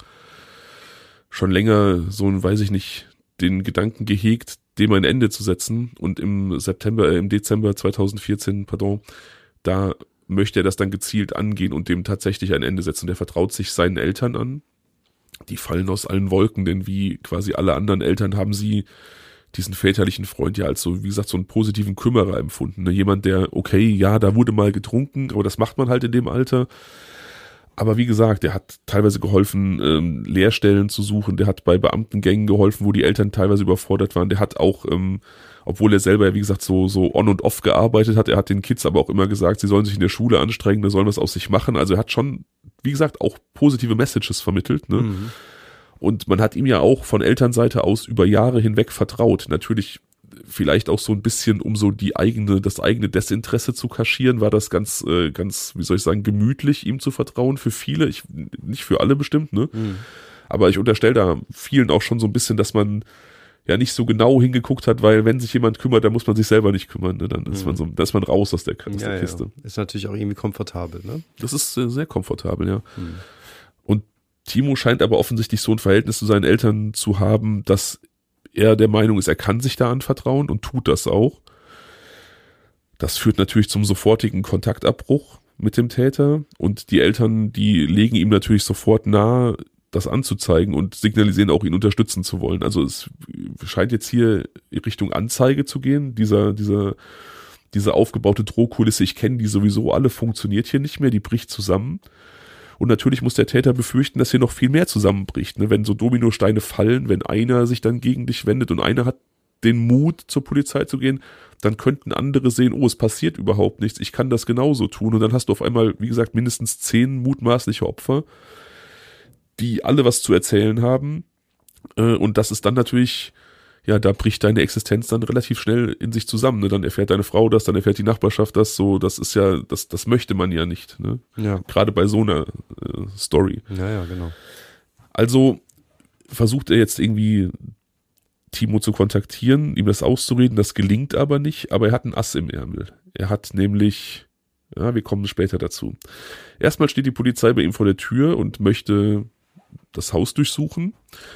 schon länger so ein, weiß ich nicht, den Gedanken gehegt, dem ein Ende zu setzen und im September, äh, im Dezember zweitausendvierzehn, pardon, da möchte er das dann gezielt angehen und dem tatsächlich ein Ende setzen. Und er vertraut sich seinen Eltern an. Die fallen aus allen Wolken, denn wie quasi alle anderen Eltern haben sie diesen väterlichen Freund ja als so, wie gesagt, so einen positiven Kümmerer empfunden. Ne? Jemand, der, okay, ja, da wurde mal getrunken, aber das macht man halt in dem Alter. Aber wie gesagt, der hat teilweise geholfen, ähm, Lehrstellen zu suchen, der hat bei Beamtengängen geholfen, wo die Eltern teilweise überfordert waren, der hat auch, ähm, obwohl er selber, wie gesagt, so so on und off gearbeitet hat, er hat den Kids aber auch immer gesagt, sie sollen sich in der Schule anstrengen, da sollen was aus sich machen, also er hat schon, wie gesagt, auch positive Messages vermittelt, ne? Mhm. Und man hat ihm ja auch von Elternseite aus über Jahre hinweg vertraut, natürlich vielleicht auch so ein bisschen, um so die eigene, das eigene Desinteresse zu kaschieren, war das ganz, äh, ganz, wie soll ich sagen, gemütlich, ihm zu vertrauen für viele, ich, nicht für alle bestimmt, ne? Mhm. Aber ich unterstelle da vielen auch schon so ein bisschen, dass man ja nicht so genau hingeguckt hat, weil wenn sich jemand kümmert, dann muss man sich selber nicht kümmern, ne? Dann ist mhm. man so, da ist man raus aus der, aus ja, der Kiste. Ja. Ist natürlich auch irgendwie komfortabel, ne? Das ist äh, sehr komfortabel, ja. Mhm. Und Timo scheint aber offensichtlich so ein Verhältnis zu seinen Eltern zu haben, dass er der Meinung ist, er kann sich da anvertrauen und tut das auch. Das führt natürlich zum sofortigen Kontaktabbruch mit dem Täter und die Eltern, die legen ihm natürlich sofort nahe, das anzuzeigen und signalisieren auch, ihn unterstützen zu wollen. Also es scheint jetzt hier in Richtung Anzeige zu gehen. Dieser, dieser, diese aufgebaute Drohkulisse, ich kenne die sowieso alle, funktioniert hier nicht mehr, die bricht zusammen. Und natürlich muss der Täter befürchten, dass hier noch viel mehr zusammenbricht. Ne? Wenn so Dominosteine fallen, wenn einer sich dann gegen dich wendet und einer hat den Mut, zur Polizei zu gehen, dann könnten andere sehen, oh, es passiert überhaupt nichts, ich kann das genauso tun. Und dann hast du auf einmal, wie gesagt, mindestens zehn mutmaßliche Opfer, die alle was zu erzählen haben. Und das ist dann natürlich, ja, da bricht deine Existenz dann relativ schnell in sich zusammen. Ne? Dann erfährt deine Frau das, dann erfährt die Nachbarschaft das, so, das ist ja, das, das möchte man ja nicht. Ne? Ja. Gerade bei so einer äh, Story. Ja, ja, genau. Also versucht er jetzt irgendwie Timo zu kontaktieren, ihm das auszureden, das gelingt aber nicht, aber er hat ein Ass im Ärmel. Er hat nämlich, ja, wir kommen später dazu. Erstmal steht die Polizei bei ihm vor der Tür und möchte das Haus durchsuchen.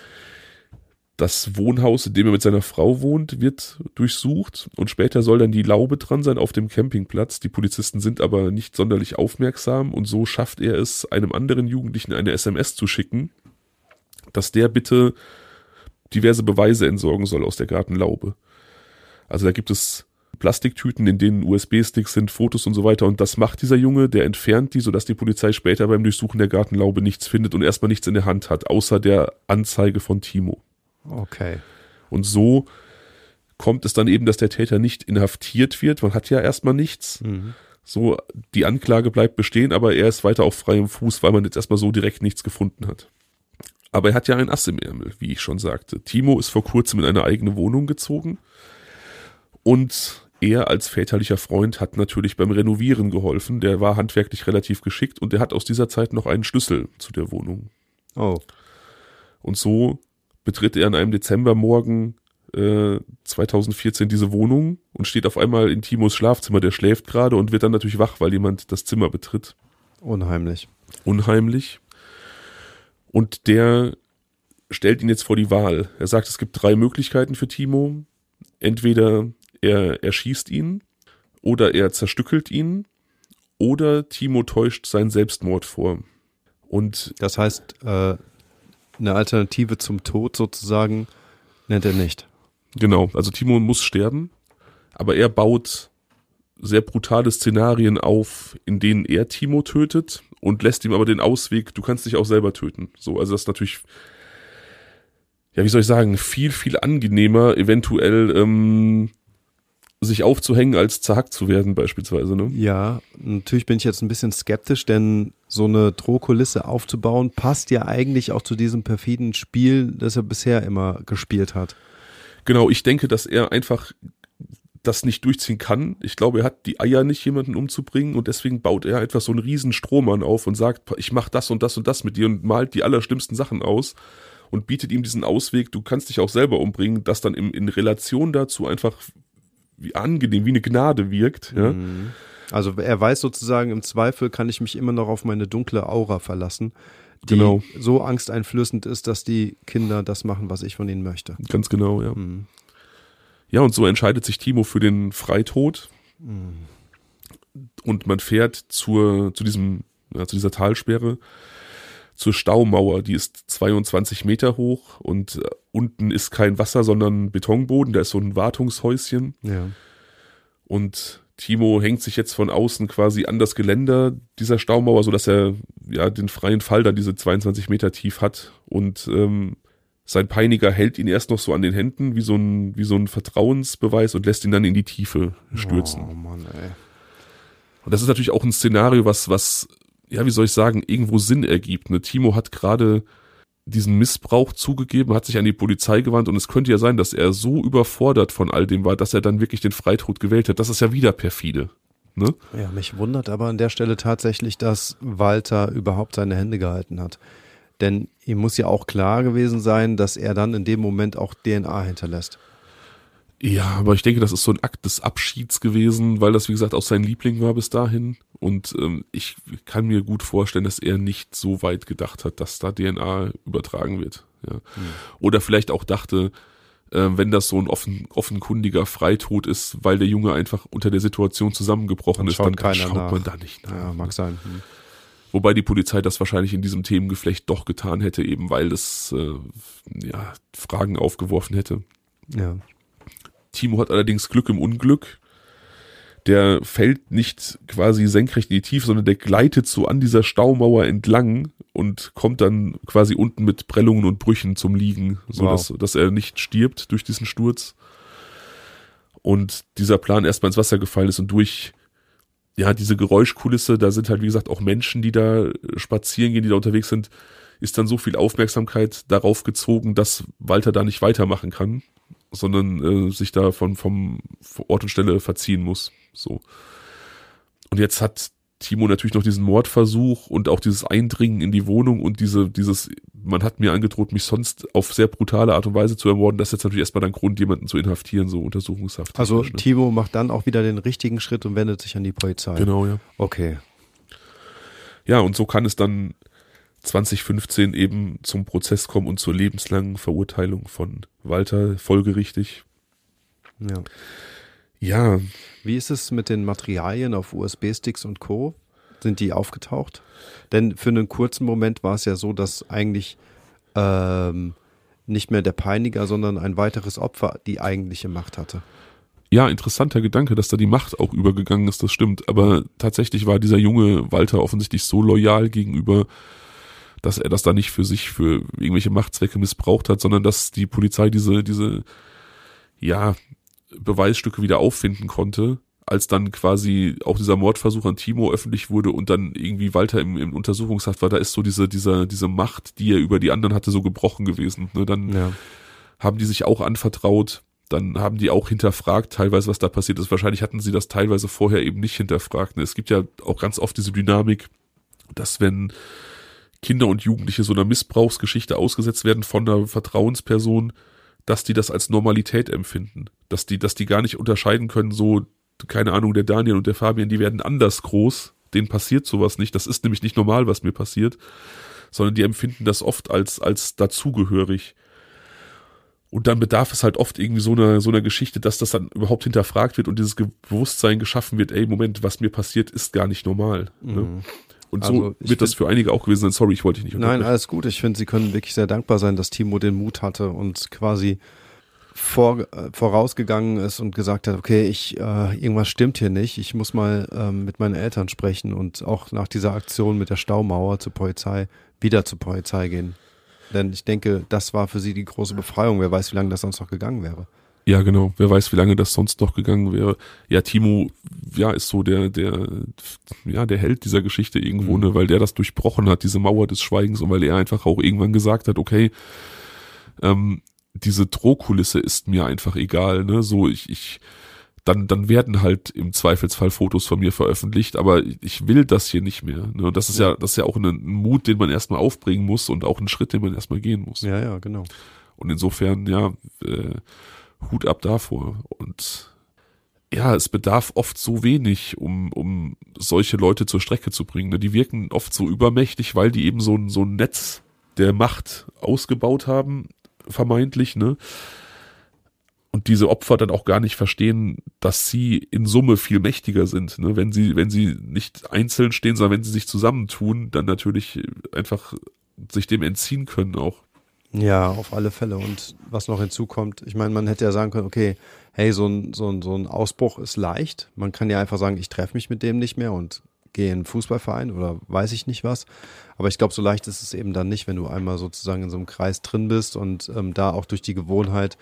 Das Wohnhaus, in dem er mit seiner Frau wohnt, wird durchsucht und später soll dann die Laube dran sein auf dem Campingplatz. Die Polizisten sind aber nicht sonderlich aufmerksam und so schafft er es, einem anderen Jugendlichen eine S M S zu schicken, dass der bitte diverse Beweise entsorgen soll aus der Gartenlaube. Also da gibt es Plastiktüten, in denen U S B-Sticks sind, Fotos und so weiter. Und das macht dieser Junge, der entfernt die, sodass die Polizei später beim Durchsuchen der Gartenlaube nichts findet und erstmal nichts in der Hand hat, außer der Anzeige von Timo. Okay. Und so kommt es dann eben, dass der Täter nicht inhaftiert wird. Man hat ja erstmal nichts. Mhm. So, die Anklage bleibt bestehen, aber er ist weiter auf freiem Fuß, weil man jetzt erstmal so direkt nichts gefunden hat. Aber er hat ja ein Ass im Ärmel, wie ich schon sagte. Timo ist vor kurzem in eine eigene Wohnung gezogen und er als väterlicher Freund hat natürlich beim Renovieren geholfen. Der war handwerklich relativ geschickt und der hat aus dieser Zeit noch einen Schlüssel zu der Wohnung. Oh. Und so betritt er an einem Dezembermorgen äh, zweitausendvierzehn diese Wohnung und steht auf einmal in Timos Schlafzimmer. Der schläft gerade und wird dann natürlich wach, weil jemand das Zimmer betritt. Unheimlich. Unheimlich. Und der stellt ihn jetzt vor die Wahl. Er sagt, es gibt drei Möglichkeiten für Timo. Entweder er erschießt ihn oder er zerstückelt ihn oder Timo täuscht seinen Selbstmord vor. Und das heißt, äh, eine Alternative zum Tod sozusagen nennt er nicht. Genau, also Timo muss sterben, aber er baut sehr brutale Szenarien auf, in denen er Timo tötet und lässt ihm aber den Ausweg, du kannst dich auch selber töten. So, also das ist natürlich, ja, wie soll ich sagen, viel, viel angenehmer, eventuell ähm, sich aufzuhängen, als zerhackt zu werden beispielsweise, ne? Ja, natürlich bin ich jetzt ein bisschen skeptisch, denn so eine Drohkulisse aufzubauen, passt ja eigentlich auch zu diesem perfiden Spiel, das er bisher immer gespielt hat. Genau, ich denke, dass er einfach das nicht durchziehen kann. Ich glaube, er hat die Eier nicht, jemanden umzubringen und deswegen baut er einfach so einen riesen Strohmann auf und sagt, ich mach das und das und das mit dir und malt die allerschlimmsten Sachen aus und bietet ihm diesen Ausweg, du kannst dich auch selber umbringen, das dann in, in Relation dazu einfach wie angenehm, wie eine Gnade wirkt. Ja? Also er weiß sozusagen, im Zweifel kann ich mich immer noch auf meine dunkle Aura verlassen, die genau. so angsteinflößend ist, dass die Kinder das machen, was ich von ihnen möchte. Ganz genau, ja. Mhm. Ja, und so entscheidet sich Timo für den Freitod. Mhm. Und man fährt zur, zu diesem, ja, zu dieser Talsperre, zur Staumauer, die ist zweiundzwanzig Meter hoch und äh, unten ist kein Wasser, sondern Betonboden, da ist so ein Wartungshäuschen. Ja. Und Timo hängt sich jetzt von außen quasi an das Geländer dieser Staumauer, sodass er ja den freien Fall dann diese zweiundzwanzig Meter tief hat. Und ähm, sein Peiniger hält ihn erst noch so an den Händen, wie so ein, wie so ein Vertrauensbeweis und lässt ihn dann in die Tiefe stürzen. Oh Mann, ey. Und das ist natürlich auch ein Szenario, was, was, ja, wie soll ich sagen, irgendwo Sinn ergibt. Ne? Timo hat gerade diesen Missbrauch zugegeben, hat sich an die Polizei gewandt und es könnte ja sein, dass er so überfordert von all dem war, dass er dann wirklich den Freitod gewählt hat. Das ist ja wieder perfide. Ne? Ja, mich wundert aber an der Stelle tatsächlich, dass Walter überhaupt seine Hände gehalten hat. Denn ihm muss ja auch klar gewesen sein, dass er dann in dem Moment auch D N A hinterlässt. Ja, aber ich denke, das ist so ein Akt des Abschieds gewesen, weil das, wie gesagt, auch sein Liebling war bis dahin. Und ähm, ich kann mir gut vorstellen, dass er nicht so weit gedacht hat, dass da D N A übertragen wird. Ja. Hm. Oder vielleicht auch dachte, äh, wenn das so ein offen, offenkundiger Freitod ist, weil der Junge einfach unter der Situation zusammengebrochen dann ist, dann, dann schaut nach. man da nicht nach. Ja, mag sein. Hm. Wobei die Polizei das wahrscheinlich in diesem Themengeflecht doch getan hätte, eben weil es äh, ja, Fragen aufgeworfen hätte. Ja. Timo hat allerdings Glück im Unglück. Der fällt nicht quasi senkrecht in die Tiefe, sondern der gleitet so an dieser Staumauer entlang und kommt dann quasi unten mit Prellungen und Brüchen zum Liegen, so wow. dass, dass er nicht stirbt durch diesen Sturz. Und dieser Plan erstmal ins Wasser gefallen ist und durch ja diese Geräuschkulisse, da sind halt wie gesagt auch Menschen, die da spazieren gehen, die da unterwegs sind, ist dann so viel Aufmerksamkeit darauf gezogen, dass Walter da nicht weitermachen kann, sondern äh, sich da von, vom Ort und Stelle verziehen muss. So. Und jetzt hat Timo natürlich noch diesen Mordversuch und auch dieses Eindringen in die Wohnung und diese, dieses, man hat mir angedroht, mich sonst auf sehr brutale Art und Weise zu ermorden. Das ist jetzt natürlich erstmal dann Grund, jemanden zu inhaftieren, so Untersuchungshaft. Also ne? Timo macht dann auch wieder den richtigen Schritt und wendet sich an die Polizei. Genau, ja. Okay. Ja, und so kann es dann zwanzig fünfzehn eben zum Prozess kommen und zur lebenslangen Verurteilung von Walter, folgerichtig. Ja. Ja. Wie ist es mit den Materialien auf U S B-Sticks und Co.? Sind die aufgetaucht? Denn für einen kurzen Moment war es ja so, dass eigentlich ähm, nicht mehr der Peiniger, sondern ein weiteres Opfer die eigentliche Macht hatte. Ja, interessanter Gedanke, dass da die Macht auch übergegangen ist, das stimmt. Aber tatsächlich war dieser junge Walter offensichtlich so loyal gegenüber, dass er das da nicht für sich, für irgendwelche Machtzwecke missbraucht hat, sondern dass die Polizei diese, diese, ja, Beweisstücke wieder auffinden konnte, als dann quasi auch dieser Mordversuch an Timo öffentlich wurde und dann irgendwie Walter im, im Untersuchungshaft war. Da ist so diese, diese, diese Macht, die er über die anderen hatte, so gebrochen gewesen. Ne? Dann ja. haben die sich auch anvertraut. Dann haben die auch hinterfragt, teilweise, was da passiert ist. Wahrscheinlich hatten sie das teilweise vorher eben nicht hinterfragt. Es gibt ja auch ganz oft diese Dynamik, dass wenn Kinder und Jugendliche so einer Missbrauchsgeschichte ausgesetzt werden von einer Vertrauensperson, dass die das als Normalität empfinden. Dass die, dass die gar nicht unterscheiden können, so, keine Ahnung, der Daniel und der Fabian, die werden anders groß, denen passiert sowas nicht. Das ist nämlich nicht normal, was mir passiert, sondern die empfinden das oft als, als dazugehörig. Und dann bedarf es halt oft irgendwie so einer, so einer Geschichte, dass das dann überhaupt hinterfragt wird und dieses Bewusstsein geschaffen wird, ey, Moment, was mir passiert, ist gar nicht normal. Mhm. Ne? Und so also wird das für einige auch gewesen sein. Sorry, ich wollte dich nicht unterbrechen. Nein, alles gut. Ich finde, sie können wirklich sehr dankbar sein, dass Timo den Mut hatte und quasi vor, äh, vorausgegangen ist und gesagt hat, okay, ich äh, irgendwas stimmt hier nicht. Ich muss mal ähm, mit meinen Eltern sprechen und auch nach dieser Aktion mit der Staumauer zur Polizei wieder zur Polizei gehen. Denn ich denke, das war für sie die große Befreiung. Wer weiß, wie lange das sonst noch gegangen wäre. Ja, genau. Wer weiß, wie lange das sonst noch gegangen wäre. Ja, Timo, ja, ist so der, der, ja, der Held dieser Geschichte irgendwo, mhm. ne, weil der das durchbrochen hat, diese Mauer des Schweigens, und weil er einfach auch irgendwann gesagt hat, okay, ähm, diese Drohkulisse ist mir einfach egal, ne, so, ich, ich, dann, dann werden halt im Zweifelsfall Fotos von mir veröffentlicht, aber ich will das hier nicht mehr, ne, und das ist ja, das ist ja auch ein, ein Mut, den man erstmal aufbringen muss und auch ein Schritt, den man erstmal gehen muss. Ja, ja, genau. Und insofern, ja, äh, Hut ab davor. Und ja, es bedarf oft so wenig, um, um solche Leute zur Strecke zu bringen. Die wirken oft so übermächtig, weil die eben so ein, so ein Netz der Macht ausgebaut haben, vermeintlich, ne? Und diese Opfer dann auch gar nicht verstehen, dass sie in Summe viel mächtiger sind, ne? Wenn sie, wenn sie nicht einzeln stehen, sondern wenn sie sich zusammentun, dann natürlich einfach sich dem entziehen können auch. Ja, auf alle Fälle. Und was noch hinzukommt, ich meine, man hätte ja sagen können, okay, hey, so ein, so ein, so ein Ausbruch ist leicht. Man kann ja einfach sagen, ich treffe mich mit dem nicht mehr und gehe in einen Fußballverein oder weiß ich nicht was. Aber ich glaube, so leicht ist es eben dann nicht, wenn du einmal sozusagen in so einem Kreis drin bist und ähm, da auch durch die Gewohnheit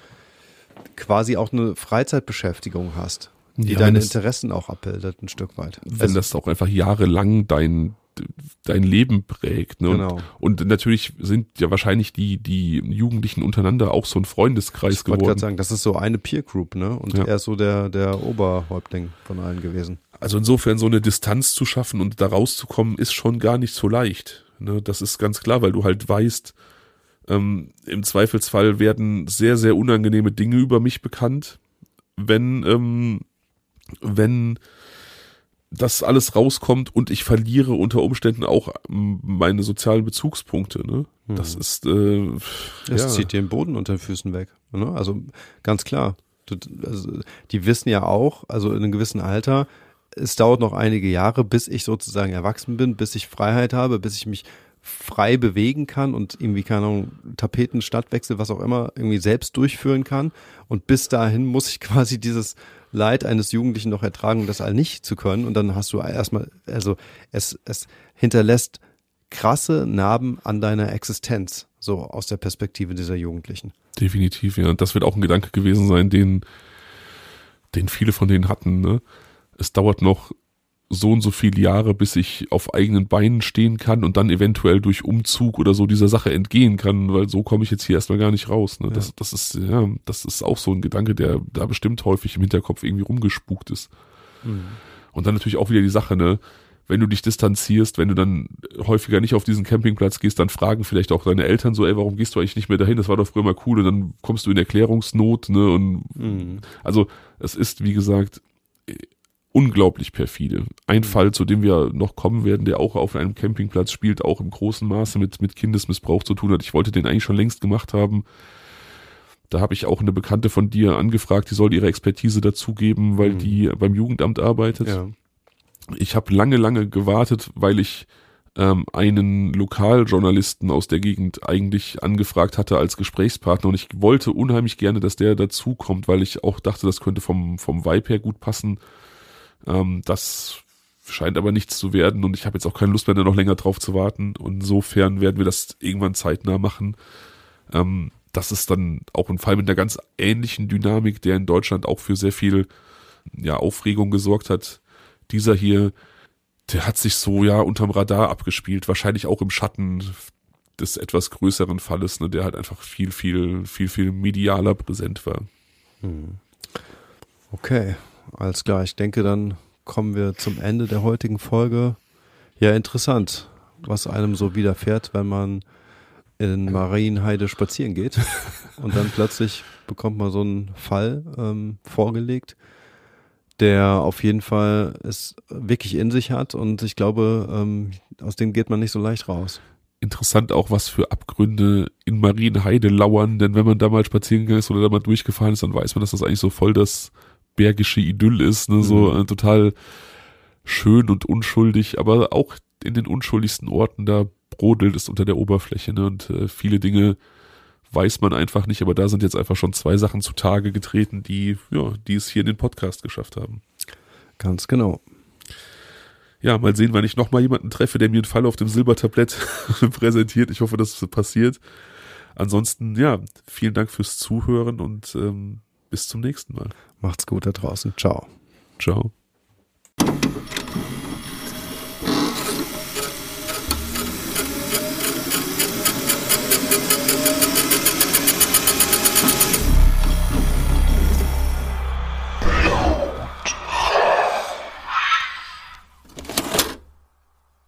quasi auch eine Freizeitbeschäftigung hast, die ja, deine Interessen auch abbildet ein Stück weit. Wenn also, das auch einfach jahrelang dein dein Leben prägt. Ne? Genau. Und, und natürlich sind ja wahrscheinlich die, die Jugendlichen untereinander auch so ein Freundeskreis geworden. Ich wollte gerade sagen, das ist so eine Peer Group, ne? Und ja. er ist so der, der Oberhäuptling von allen gewesen. Also insofern so eine Distanz zu schaffen und da rauszukommen, ist schon gar nicht so leicht. Ne? Das ist ganz klar, weil du halt weißt, ähm, im Zweifelsfall werden sehr, sehr unangenehme Dinge über mich bekannt, wenn, ähm, wenn das alles rauskommt und ich verliere unter Umständen auch meine sozialen Bezugspunkte. Ne? Hm. Das ist äh, Das ja. zieht den Boden unter den Füßen weg. Ne? Also ganz klar. Du, also, die wissen ja auch, also in einem gewissen Alter, es dauert noch einige Jahre, bis ich sozusagen erwachsen bin, bis ich Freiheit habe, bis ich mich frei bewegen kann und irgendwie, keine Ahnung, Tapeten, Stadtwechsel, was auch immer, irgendwie selbst durchführen kann. Und bis dahin muss ich quasi dieses Leid eines Jugendlichen noch ertragen, das all nicht zu können. Und dann hast du erstmal, also es, es hinterlässt krasse Narben an deiner Existenz, so aus der Perspektive dieser Jugendlichen. Definitiv, ja. Und das wird auch ein Gedanke gewesen sein, den, den viele von denen hatten. Ne? Es dauert noch so und so viele Jahre, bis ich auf eigenen Beinen stehen kann und dann eventuell durch Umzug oder so dieser Sache entgehen kann, weil so komme ich jetzt hier erstmal gar nicht raus. Ne? Ja. Das, das ist, ja, das ist auch so ein Gedanke, der da bestimmt häufig im Hinterkopf irgendwie rumgespukt ist. Mhm. Und dann natürlich auch wieder die Sache, ne, wenn du dich distanzierst, wenn du dann häufiger nicht auf diesen Campingplatz gehst, dann fragen vielleicht auch deine Eltern so, ey, warum gehst du eigentlich nicht mehr dahin? Das war doch früher mal cool, und dann kommst du in Erklärungsnot, ne, und mhm. also es ist, wie gesagt, unglaublich perfide. Ein mhm. Fall, zu dem wir noch kommen werden, der auch auf einem Campingplatz spielt, auch im großen Maße mit, mit Kindesmissbrauch zu tun hat. Ich wollte den eigentlich schon längst gemacht haben. Da habe ich auch eine Bekannte von dir angefragt, die soll ihre Expertise dazugeben, weil mhm. die beim Jugendamt arbeitet. Ja. Ich habe lange, lange gewartet, weil ich ähm, einen Lokaljournalisten aus der Gegend eigentlich angefragt hatte als Gesprächspartner und ich wollte unheimlich gerne, dass der dazukommt, weil ich auch dachte, das könnte vom, vom Vibe her gut passen. Ähm, das scheint aber nichts zu werden und ich habe jetzt auch keine Lust mehr, da noch länger drauf zu warten und insofern werden wir das irgendwann zeitnah machen. Ähm, das ist dann auch ein Fall mit einer ganz ähnlichen Dynamik, der in Deutschland auch für sehr viel ja, Aufregung gesorgt hat. Dieser hier, der hat sich so ja unterm Radar abgespielt, wahrscheinlich auch im Schatten des etwas größeren Falles, ne, der halt einfach viel, viel, viel, viel medialer präsent war. Okay, alles klar. Ich denke, dann kommen wir zum Ende der heutigen Folge. Ja, interessant, was einem so widerfährt, wenn man in Marienheide spazieren geht und dann plötzlich bekommt man so einen Fall ähm, vorgelegt, der auf jeden Fall es wirklich in sich hat und ich glaube, ähm, aus dem geht man nicht so leicht raus. Interessant auch, was für Abgründe in Marienheide lauern, denn wenn man da mal spazieren gegangen ist oder da mal durchgefahren ist, dann weiß man, dass das eigentlich so voll das bergische Idyll ist, ne? So Mhm. äh, total schön und unschuldig, aber auch in den unschuldigsten Orten, da brodelt es unter der Oberfläche, ne? Und äh, viele Dinge weiß man einfach nicht, aber da sind jetzt einfach schon zwei Sachen zutage getreten, die, ja, die es hier in den Podcast geschafft haben. Ganz genau. Ja, mal sehen, wann ich nochmal jemanden treffe, der mir einen Fall auf dem Silbertablett präsentiert. Ich hoffe, dass es passiert. Ansonsten, ja, vielen Dank fürs Zuhören und ähm, bis zum nächsten Mal. Macht's gut da draußen. Ciao. Ciao.